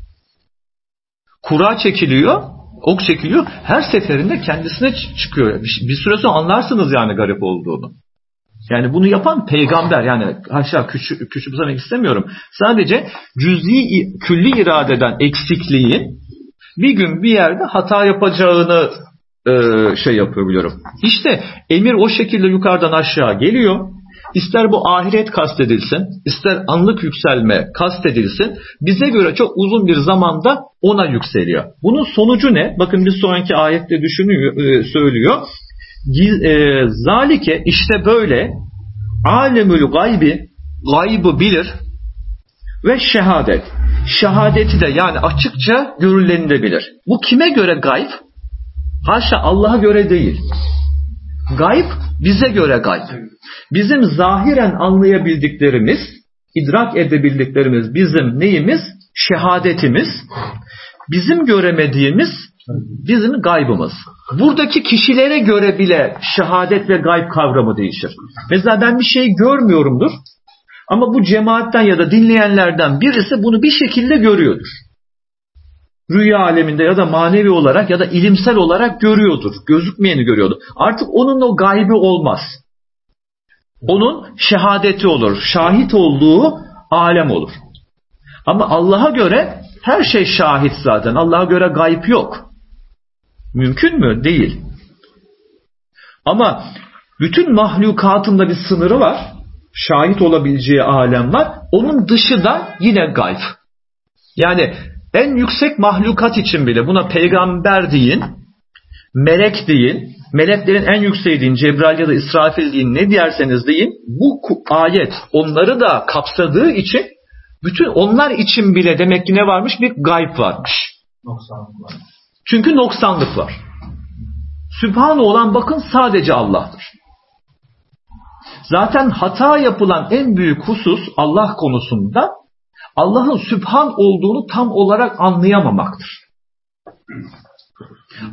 Kura çekiliyor, ok çekiliyor. Her seferinde kendisine çıkıyor. Bir süre sonra anlarsınız yani garip olduğunu. Yani bunu yapan peygamber. Yani haşa küçümsemek istemiyorum. Sadece cüz'i, külli iradeden eksikliğin bir gün bir yerde hata yapacağını yapabiliyorum. İşte emir o şekilde yukarıdan aşağı geliyor. İster bu ahiret kastedilsin, ister anlık yükselme kastedilsin, bize göre çok uzun bir zamanda ona yükseliyor. Bunun sonucu ne? Bakın bir sonraki ayette söylüyor. Zalike işte böyle alemül gaybı bilir ve şehadet. Şehadeti de yani açıkça görüleni de bilir. Bu kime göre gayb? Haşa Allah'a göre değil. Gayb bize göre gayb. Bizim zahiren anlayabildiklerimiz, idrak edebildiklerimiz bizim neyimiz? Şehadetimiz. Bizim göremediğimiz bizim gaybımız. Buradaki kişilere göre bile şehadet ve gayb kavramı değişir. Mesela ben bir şey görmüyorumdur ama bu cemaatten ya da dinleyenlerden birisi bunu bir şekilde görüyordur. Rüya aleminde ya da manevi olarak ya da ilimsel olarak görüyordur. Gözükmeyeni görüyordur. Artık onun o gaybi olmaz. Onun şehadeti olur. Şahit olduğu alem olur. Ama Allah'a göre her şey şahit zaten. Allah'a göre gayb yok. Mümkün mü? Değil. Ama bütün mahlukatın da bir sınırı var. Şahit olabileceği alem var. Onun dışı da yine gayb. Yani en yüksek mahlukat için bile buna peygamber deyin, melek deyin, meleklerin en yükseği deyin, Cebrail ya da İsrafil deyin, ne derseniz deyin, bu ayet onları da kapsadığı için bütün onlar için bile demek ki ne varmış? Bir gayb varmış. Noksanlık var. Çünkü noksanlık var. Sübhane olan bakın sadece Allah'tır. Zaten hata yapılan en büyük husus Allah konusunda Allah'ın Sübhan olduğunu tam olarak anlayamamaktır.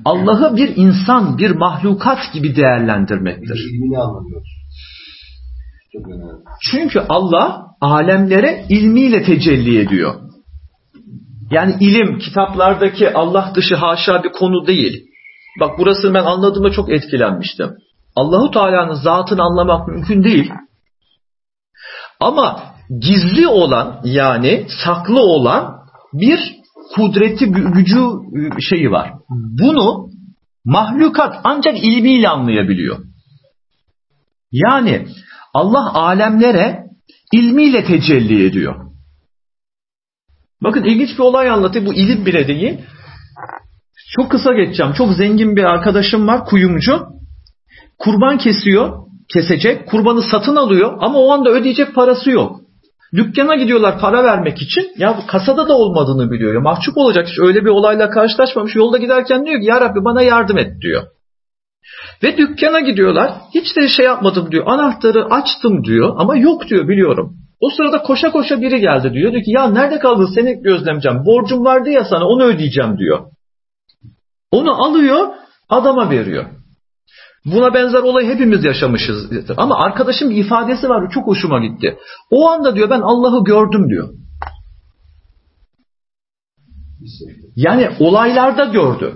Allah'ı bir insan, bir mahlukat gibi değerlendirmektir. İlmini anlamıyoruz. Çok önemli. Çünkü Allah alemlere ilmiyle tecelli ediyor. Yani ilim, kitaplardaki Allah dışı haşa bir konu değil. Bak burasını ben anladığımda çok etkilenmiştim. Allahu Teala'nın zatını anlamak mümkün değil. Ama gizli olan, yani saklı olan bir kudreti, gücü şeyi var. Bunu mahlukat ancak ilmiyle anlayabiliyor. Yani Allah alemlere ilmiyle tecelli ediyor. Bakın ilginç bir olay anlatayım. Bu ilim bile değil. Çok kısa geçeceğim. Çok zengin bir arkadaşım var, kuyumcu. Kurban kesecek. Kurbanı satın alıyor ama o anda ödeyecek parası yok. Dükkana gidiyorlar para vermek için. Ya kasada da olmadığını biliyor. Ya mahcup olacak. Hiç öyle bir olayla karşılaşmamış. Yolda giderken diyor ki ya Rabbi bana yardım et diyor. Ve dükkana gidiyorlar. Hiç de şey yapmadım diyor. Anahtarı açtım diyor ama yok diyor, biliyorum. O sırada koşa koşa biri geldi diyor. Diyor ki ya nerede kaldın, seni gözlemeyeceğim. Borcum vardı ya sana, onu ödeyeceğim diyor. Onu alıyor, adama veriyor. Buna benzer olayı hepimiz yaşamışızdır. Ama arkadaşım bir ifadesi var, çok hoşuma gitti. O anda diyor ben Allah'ı gördüm diyor. Yani olaylarda gördü.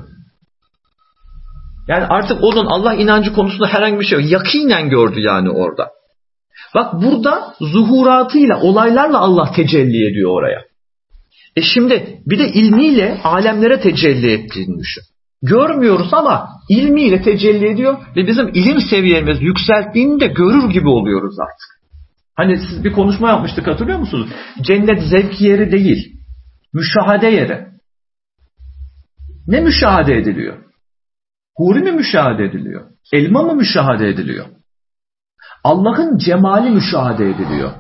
Yani artık onun Allah inancı konusunda herhangi bir şey yok. Yakinen gördü yani orada. Bak burada zuhuratıyla, olaylarla Allah tecelli ediyor oraya. Şimdi bir de ilmiyle alemlere tecelli ettiğini düşün. Görmüyoruz ama ilmiyle tecelli ediyor ve bizim ilim seviyemiz yükselttiğinde görür gibi oluyoruz artık. Hani siz bir konuşma yapmıştık, hatırlıyor musunuz? Cennet zevk yeri değil, müşahede yeri. Ne müşahede ediliyor? Huri mi müşahede ediliyor? Elma mı müşahede ediliyor? Allah'ın cemali müşahede ediliyor.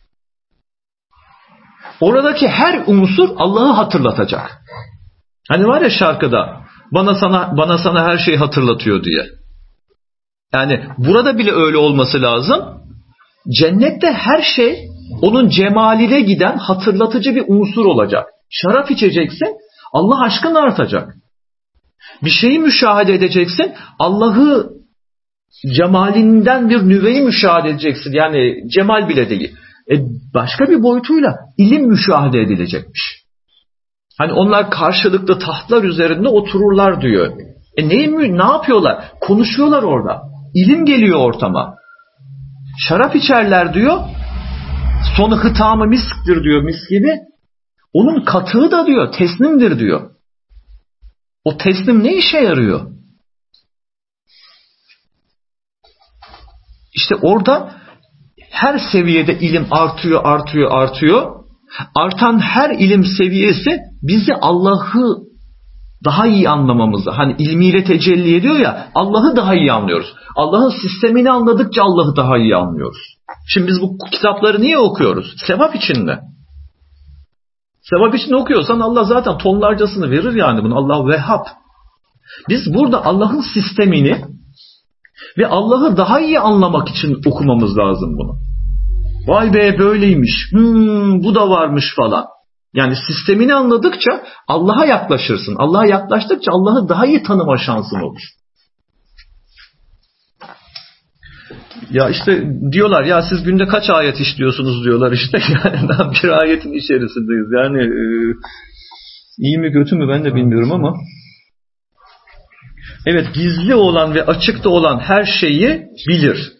Oradaki her unsur Allah'ı hatırlatacak. Hani var ya şarkıda, bana sana her şeyi hatırlatıyor diye. Yani burada bile öyle olması lazım. Cennette her şey onun cemaline giden hatırlatıcı bir unsur olacak. Şarap içeceksin, Allah aşkın artacak. Bir şeyi müşahede edeceksin, Allah'ı cemalinden bir nüveyi müşahede edeceksin. Yani cemal bile değil. Başka bir boyutuyla ilim müşahede edilecekmiş. Hani onlar karşılıklı tahtlar üzerinde otururlar diyor. Ne yapıyorlar? Konuşuyorlar orada. İlim geliyor ortama. Şarap içerler diyor. Sonu hıtamı misktir diyor, mis gibi. Onun katığı da diyor teslimdir diyor. O teslim ne işe yarıyor? İşte orada her seviyede ilim artıyor. Artan her ilim seviyesi bizi Allah'ı daha iyi anlamamızı, hani ilmiyle tecelli ediyor ya, Allah'ı daha iyi anlıyoruz. Allah'ın sistemini anladıkça Allah'ı daha iyi anlıyoruz. Şimdi biz bu kitapları niye okuyoruz? Sevap için mi? Sevap için okuyorsan Allah zaten tonlarcasını verir yani bunu. Allah Vehhab. Biz burada Allah'ın sistemini ve Allah'ı daha iyi anlamak için okumamız lazım bunu. Vay be böyleymiş, bu da varmış falan. Yani sistemini anladıkça Allah'a yaklaşırsın. Allah'a yaklaştıkça Allah'ı daha iyi tanıma şansın olur. Ya işte diyorlar ya siz günde kaç ayet işliyorsunuz diyorlar işte. Yani daha bir ayetin içerisindeyiz. Yani iyi mi kötü mü ben de bilmiyorum ama. Evet, gizli olan ve açıkta olan her şeyi bilir.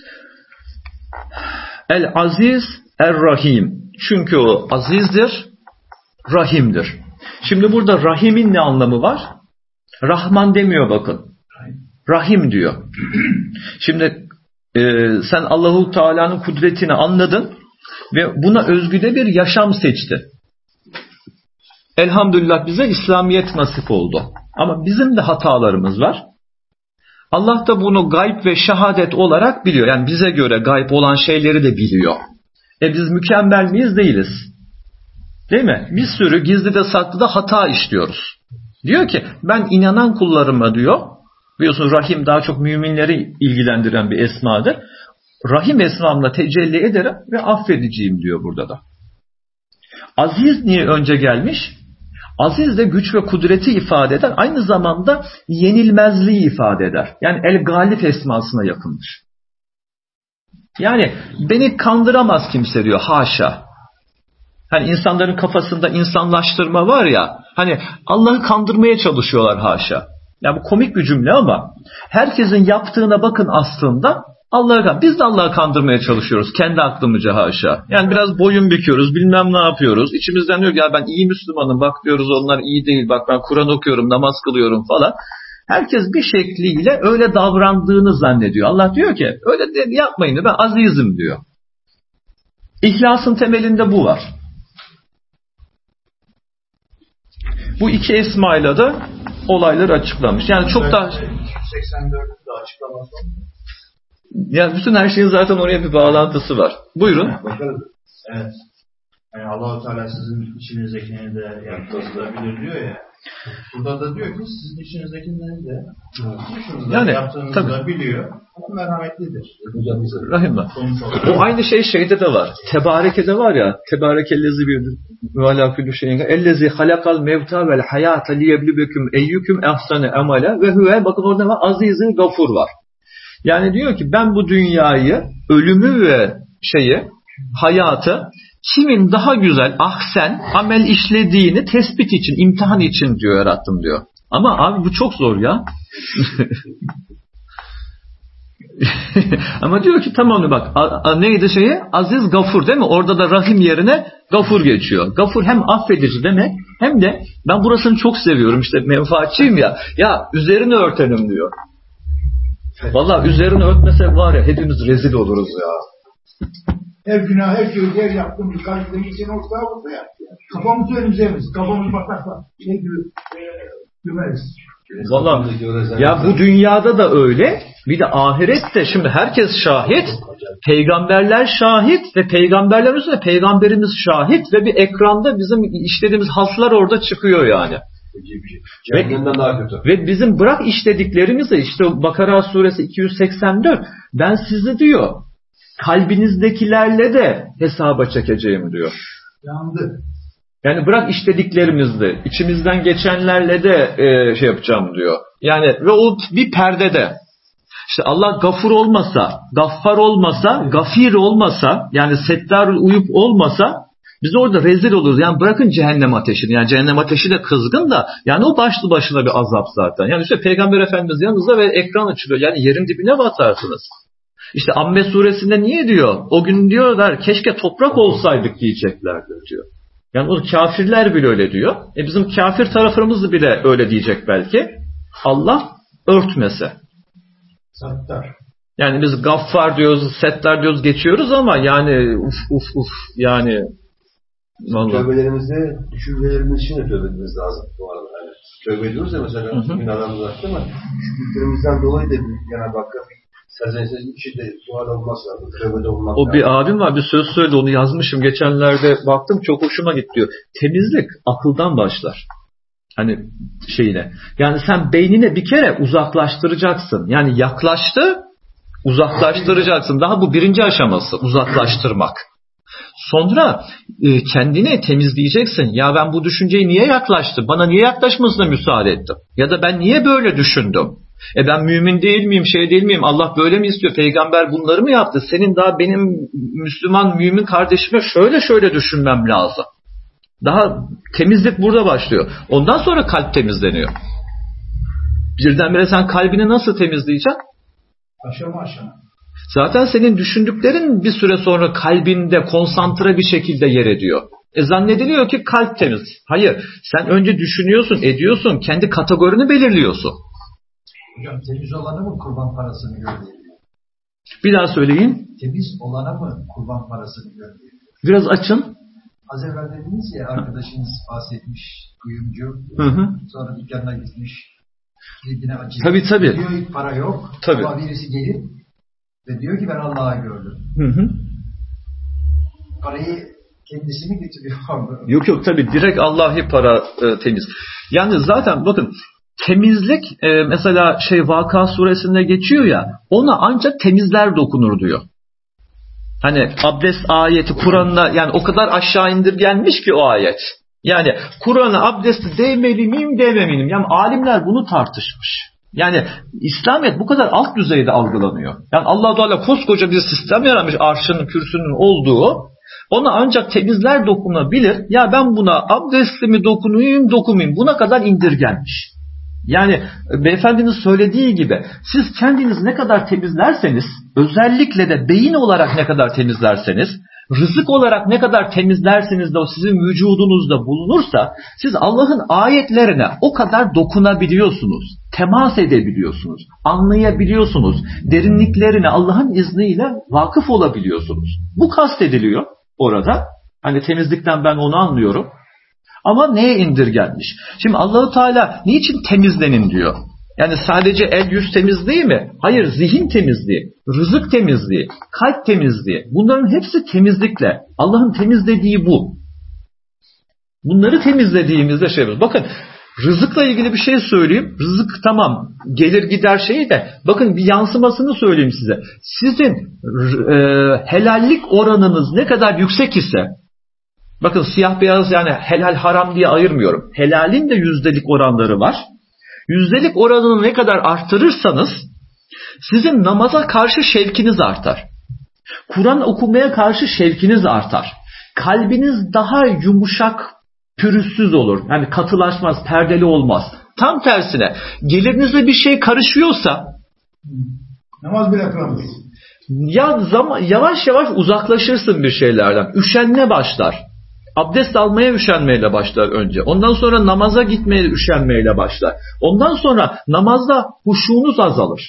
El-Aziz Er-Rahim. Çünkü o azizdir, rahimdir. Şimdi burada rahimin ne anlamı var? Rahman demiyor bakın. Rahim diyor. Şimdi sen Allahu Teala'nın kudretini anladın ve buna özgü de bir yaşam seçtin. Elhamdülillah bize İslamiyet nasip oldu. Ama bizim de hatalarımız var. Allah da bunu gayb ve şehadet olarak biliyor. Yani bize göre gayb olan şeyleri de biliyor. Biz mükemmel miyiz? Değiliz. Değil mi? Bir sürü gizli de saklı da hata işliyoruz. Diyor ki ben inanan kullarıma diyor. Biliyorsunuz Rahim daha çok müminleri ilgilendiren bir esmadır. Rahim esmamla tecelli ederim ve affedeceğim diyor burada da. Aziz niye önce gelmiş? Aziz de güç ve kudreti ifade eder. Aynı zamanda yenilmezliği ifade eder. Yani el-galip esmasına yakındır. Yani beni kandıramaz kimse diyor. Haşa. Hani insanların kafasında insanlaştırma var ya. Hani Allah'ı kandırmaya çalışıyorlar haşa. Yani bu komik bir cümle ama herkesin yaptığına bakın aslında biz de Allah'ı kandırmaya çalışıyoruz. Kendi aklımıza haşa. Yani biraz boyun büküyoruz, bilmem ne yapıyoruz. İçimizden diyor ki ya ben iyi Müslümanım, bak diyoruz onlar iyi değil, bak ben Kur'an okuyorum, namaz kılıyorum falan. Herkes bir şekliyle öyle davrandığını zannediyor. Allah diyor ki öyle yapmayın, ben azizim diyor. İhlasın temelinde bu var. Bu iki esmayla da olayları açıklamış. Yani çok da 84'ün de açıklaması. Yani bütün her şeyin zaten oraya bir bağlantısı var. Buyurun. Evet. Yani Allah-u Teala sizin içinizdekini de yaptığınızda diyor ya. Burada da diyor ki sizin içinizdekini de yani, yaptığınızda tabii biliyor. Ama merhametlidir. Rahimler. O aynı şeyde de var. Tebareke'de var ya. Tebarekellezi bir ve külü şeyin. Ellezi halakal mevta vel hayata liyeblubekum eyyukum ehsane amala ve huve, bakın orada var, azizi gafur var. Yani diyor ki ben bu dünyayı, ölümü ve hayatı kimin daha güzel ahsen amel işlediğini tespit için, imtihan için diyor yarattım diyor. Ama abi bu çok zor ya. Ama diyor ki tamam bak neydi aziz gafur değil mi? Orada da rahim yerine gafur geçiyor. Gafur hem affedici demek hem de ben burasını çok seviyorum işte menfaatçiyim ya. Ya üzerini örtelim diyor. Vallahi üzerini örtmesek var ya hepimiz rezil oluruz ya. Her günah, her şey, her yaptığımız kalbimizde için ortaya burada yaptı. Kafamızı önümüze yeriz. Kafamız batakla. Gümeriz. Vallahi ya bu dünyada da öyle. Bir de ahirette şimdi herkes şahit. Peygamberler şahit ve peygamberler üstüne peygamberimiz şahit ve bir ekranda bizim işlediğimiz haslar orada çıkıyor yani. Ve bizim bırak işlediklerimizi işte Bakara suresi 284 ben sizi diyor kalbinizdekilerle de hesaba çekeceğim diyor. Yandı. Yani bırak işlediklerimizde içimizden geçenlerle de yapacağım diyor. Yani ve o bir perdede. İşte Allah gafur olmasa, gaffar olmasa, gafir olmasa yani settarul uyup olmasa biz orada rezil oluruz. Yani bırakın cehennem ateşini. Yani cehennem ateşi de kızgın da yani o başlı başına bir azap zaten. Yani işte Peygamber Efendimiz yanınızda ve ekran açılıyor. Yani yerin dibine batarsınız. İşte Amme suresinde niye diyor? O gün diyorlar keşke toprak olsaydık diyeceklerdir diyor. Yani o kafirler bile öyle diyor. Bizim kafir tarafımız bile öyle diyecek belki. Allah örtmese. Sattar. Yani biz gaffar diyoruz, settar diyoruz geçiyoruz ama yani uf yani vallahi. Tövbelerimizde düşüncelerimiz için de tövbe etmemiz lazım bu arada. Yani tövbe ediyoruz ya mesela günahdan ulaştı ama şükürlerimizden dolayı da Cenab-ı Hakk'a sezensiz bir şey de sual olmaz lazım. Tövbede olmak lazım. O bir abim var bir söz söyledi onu yazmışım. Geçenlerde baktım çok hoşuma gitti diyor. Temizlik akıldan başlar. Hani yani sen beynine bir kere uzaklaştıracaksın. Yani yaklaştı uzaklaştıracaksın. Daha bu birinci aşaması uzaklaştırmak. Sonra kendini temizleyeceksin. Ya ben bu düşünceyi niye yaklaştım? Bana niye yaklaşmasına müsaade ettim? Ya da ben niye böyle düşündüm? Ben mümin değil miyim? Değil miyim? Allah böyle mi istiyor? Peygamber bunları mı yaptı? Senin daha benim Müslüman mümin kardeşime şöyle düşünmem lazım. Daha temizlik burada başlıyor. Ondan sonra kalp temizleniyor. Birdenbire sen kalbini nasıl temizleyeceksin? Aşama. Zaten senin düşündüklerin bir süre sonra kalbinde konsantre bir şekilde yer ediyor. Zannediliyor ki kalp temiz. Hayır. Sen önce düşünüyorsun, ediyorsun. Kendi kategorini belirliyorsun. Hocam temiz olanı mı kurban parasını gönderiyor? Bir daha söyleyin. Temiz olanı mı kurban parasını gönderiyor? Biraz açın. Az evvel dediniz ya arkadaşınız bahsetmiş kuyumcu. Sonra dükkanına gitmiş. Kilidine açıyor. Tabii. Diyor hiç para yok. Tabii. Ama birisi gelip ve diyor ki ben Allah'ı gördüm. Parayı kendisi mi getiriyor? Yok tabii direkt Allahi para temiz. Yani zaten bakın temizlik mesela Vaka suresinde geçiyor ya ona ancak temizler dokunur diyor. Hani abdest ayeti Kur'an'da yani o kadar aşağı indirgenmiş ki o ayet. Yani Kur'an'a abdesti değmeli miyim, değmemeliyim? Yani alimler bunu tartışmış. Yani İslamiyet bu kadar alt düzeyde algılanıyor. Yani Allah-u Teala koskoca bir sistem yaratmış, arşının, kürsünün olduğu. Ona ancak temizler dokunabilir. Ya ben buna abdestli mi dokunayım, dokunmayayım. Buna kadar indirgenmiş. Yani beyefendinin söylediği gibi siz kendiniz ne kadar temizlerseniz, özellikle de beyin olarak ne kadar temizlerseniz, rızık olarak ne kadar temizlerseniz de o sizin vücudunuzda bulunursa, siz Allah'ın ayetlerine o kadar dokunabiliyorsunuz, temas edebiliyorsunuz, anlayabiliyorsunuz, derinliklerine Allah'ın izniyle vakıf olabiliyorsunuz. Bu kastediliyor orada. Hani temizlikten ben onu anlıyorum. Ama neye indirgenmiş? Şimdi Allah-u Teala niçin temizlenin diyor? Yani sadece el yüz temizliği mi? Hayır, zihin temizliği, rızık temizliği, kalp temizliği. Bunların hepsi temizlikle. Allah'ın temizlediği bu. Bunları temizlediğimizde şey yapıyoruz. Bakın, rızıkla ilgili bir şey söyleyeyim. Rızık tamam, gelir gider şeyi de. Bakın bir yansımasını söyleyeyim size. Sizin helallik oranınız ne kadar yüksek ise, bakın siyah beyaz, yani helal haram diye ayırmıyorum. Helalin de yüzdelik oranları var. Yüzdelik oranını ne kadar arttırırsanız sizin namaza karşı şevkiniz artar. Kur'an okumaya karşı şevkiniz artar. Kalbiniz daha yumuşak, pürüzsüz olur. Yani katılaşmaz, perdeli olmaz. Tam tersine gelirinize bir şey karışıyorsa namaz bile kılamayız. Ya yavaş yavaş uzaklaşırsın bir şeylerden. Üşenme başlar. Abdest almaya üşenmeyle başlar önce. Ondan sonra namaza gitmeye üşenmeyle başlar. Ondan sonra namazda huşunuz azalır.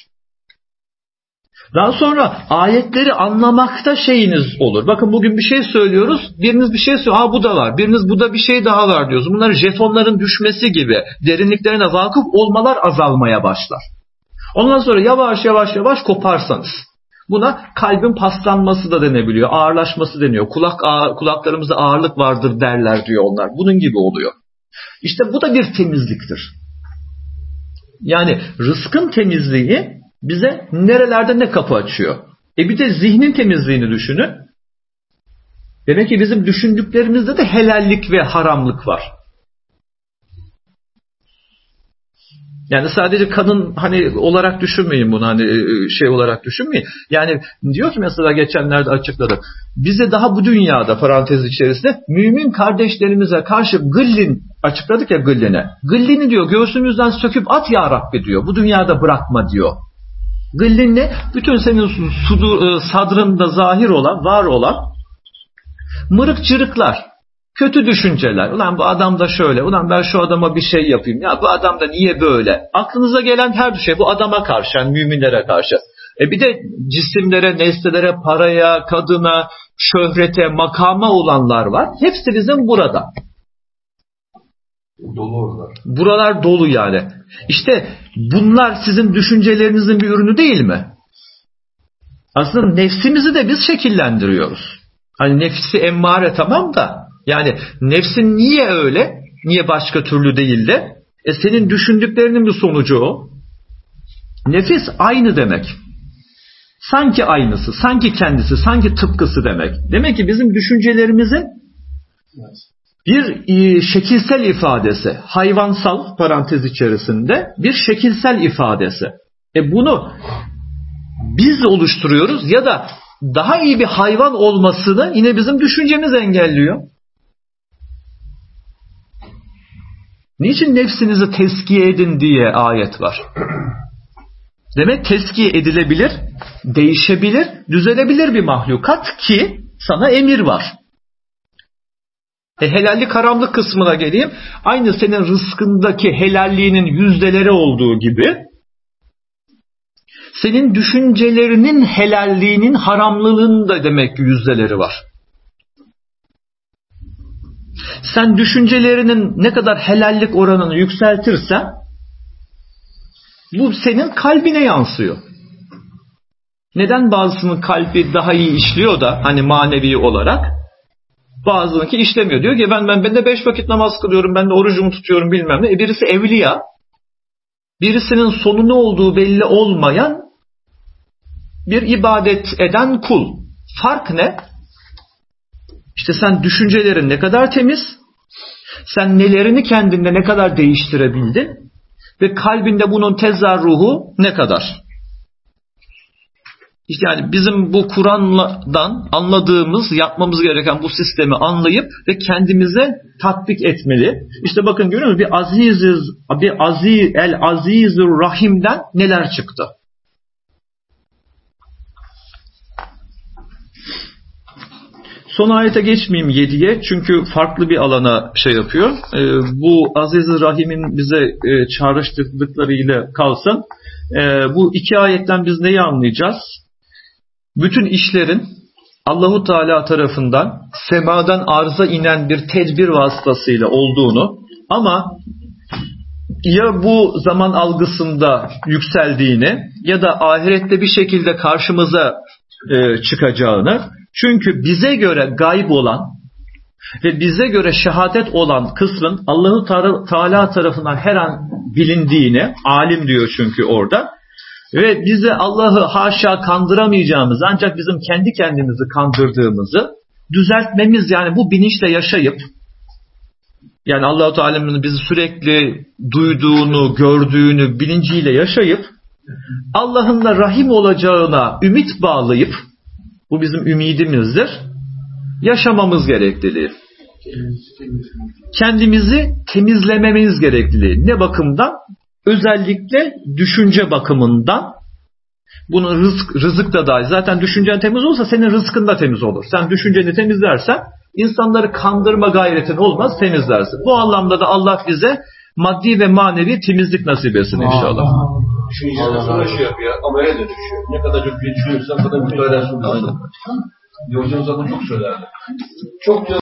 Daha sonra ayetleri anlamakta şeyiniz olur. Bakın bugün bir şey söylüyoruz. Biriniz bir şey söylüyor. Bu da var. Biriniz bu da bir şey daha var diyorsunuz. Bunların jetonların düşmesi gibi derinliklerine vakıf olmalar azalmaya başlar. Ondan sonra yavaş yavaş koparsanız. Buna kalbin paslanması da denebiliyor. Ağırlaşması deniyor. Kulaklarımızda ağırlık vardır derler diyor onlar. Bunun gibi oluyor. İşte bu da bir temizliktir. Yani rızkın temizliği bize nerelerde ne kapı açıyor? Bir de zihnin temizliğini düşünün. Demek ki bizim düşündüklerimizde de helallik ve haramlık var. Yani sadece kadın hani olarak düşünmeyin bunu, hani şey olarak düşünmeyin. Yani diyor ki mesela geçenlerde açıkladı. Bize daha bu dünyada parantez içerisinde mümin kardeşlerimize karşı gıllin açıkladık ya, gılline. Gıllini diyor göğsümüzden söküp at ya Rabbi diyor. Bu dünyada bırakma diyor. Gıllin ne? Bütün senin sadrında zahir olan, var olan mırıkçırıklar. Kötü düşünceler. Ulan bu adam da şöyle. Ulan ben şu adama bir şey yapayım. Ya bu adam da niye böyle? Aklınıza gelen her şey bu adama karşı, yani müminlere karşı. Bir de cisimlere, nesnelere, paraya, kadına, şöhrete, makama olanlar var. Hepsi bizim burada. Dolu oralar. Buralar dolu yani. İşte bunlar sizin düşüncelerinizin bir ürünü değil mi? Aslında nefsimizi de biz şekillendiriyoruz. Hani nefsi emmare tamam da, yani nefsin niye öyle? Niye başka türlü değil de? Senin düşündüklerinin bir sonucu o. Nefis aynı demek. Sanki aynısı, sanki kendisi, sanki tıpkısı demek. Demek ki bizim düşüncelerimizin bir şekilsel ifadesi, hayvansal parantez içerisinde bir şekilsel ifadesi. Bunu biz oluşturuyoruz ya da daha iyi bir hayvan olmasını yine bizim düşüncemiz engelliyor. Niçin nefsinizi tezkiye edin diye ayet var? Demek tezkiye edilebilir, değişebilir, düzelebilir bir mahlukat ki sana emir var. Helallik haramlık kısmına geleyim. Aynı senin rızkındaki helalliğinin yüzdeleri olduğu gibi senin düşüncelerinin helalliğinin haramlılığının da demek ki yüzdeleri var. Sen düşüncelerinin ne kadar helallik oranını yükseltirsen bu senin kalbine yansıyor. Neden bazısının kalbi daha iyi işliyor da hani manevi olarak, bazısınınki işlemiyor. Diyor ki ben de 5 vakit namaz kılıyorum, ben de orucumu tutuyorum bilmem ne. Birisi evliya, birisinin sonu ne olduğu belli olmayan bir ibadet eden kul. Fark ne? İşte sen düşüncelerin ne kadar temiz, Sen nelerini kendinde ne kadar değiştirebildin ve kalbinde bunun tezarruhu ne kadar? İşte yani bizim bu Kur'an'dan anladığımız, yapmamız gereken bu sistemi anlayıp ve kendimize tatbik etmeli. İşte bakın görüyor musunuz? El Azizur Rahim'den neler çıktı? Son ayete geçmeyeyim 7'ye çünkü farklı bir alana şey yapıyor. Bu Aziz-i Rahim'in bize çağrıştırdıklarıyla kalsın. Bu 2 ayetten biz neyi anlayacağız? Bütün işlerin Allahu Teala tarafından semadan arza inen bir tedbir vasıtasıyla olduğunu ama ya bu zaman algısında yükseldiğini ya da ahirette bir şekilde karşımıza çıkacağını, çünkü bize göre gayb olan ve bize göre şehadet olan kısmın Allahu Teala tarafından her an bilindiğini, alim diyor çünkü orada, ve bize Allah'ı haşa kandıramayacağımızı, ancak bizim kendi kendimizi kandırdığımızı düzeltmemiz, yani bu bilinçle yaşayıp, yani Allah-u Teala'nın bizi sürekli duyduğunu, gördüğünü bilinciyle yaşayıp Allah'ın da rahim olacağına ümit bağlayıp, bu bizim ümidimizdir, yaşamamız gerekliliği. Kendimizi temizlememiz gerekliliği. Ne bakımdan? Özellikle düşünce bakımından. Bunun rızık da dahil. Zaten düşüncen temiz olsa senin rızkın da temiz olur. Sen düşünceni temizlersen insanları kandırma gayretin olmaz, temizlersin. Bu anlamda da Allah bize maddi ve manevi temizlik nasip etsin inşallah. Düşünceden sonra şey yapıyor, amele dönüşüyor. Ne kadar çok düşünürsen o kadar mütevellen sorulursun. Yolcunuz zaten çok söylerdi. Çok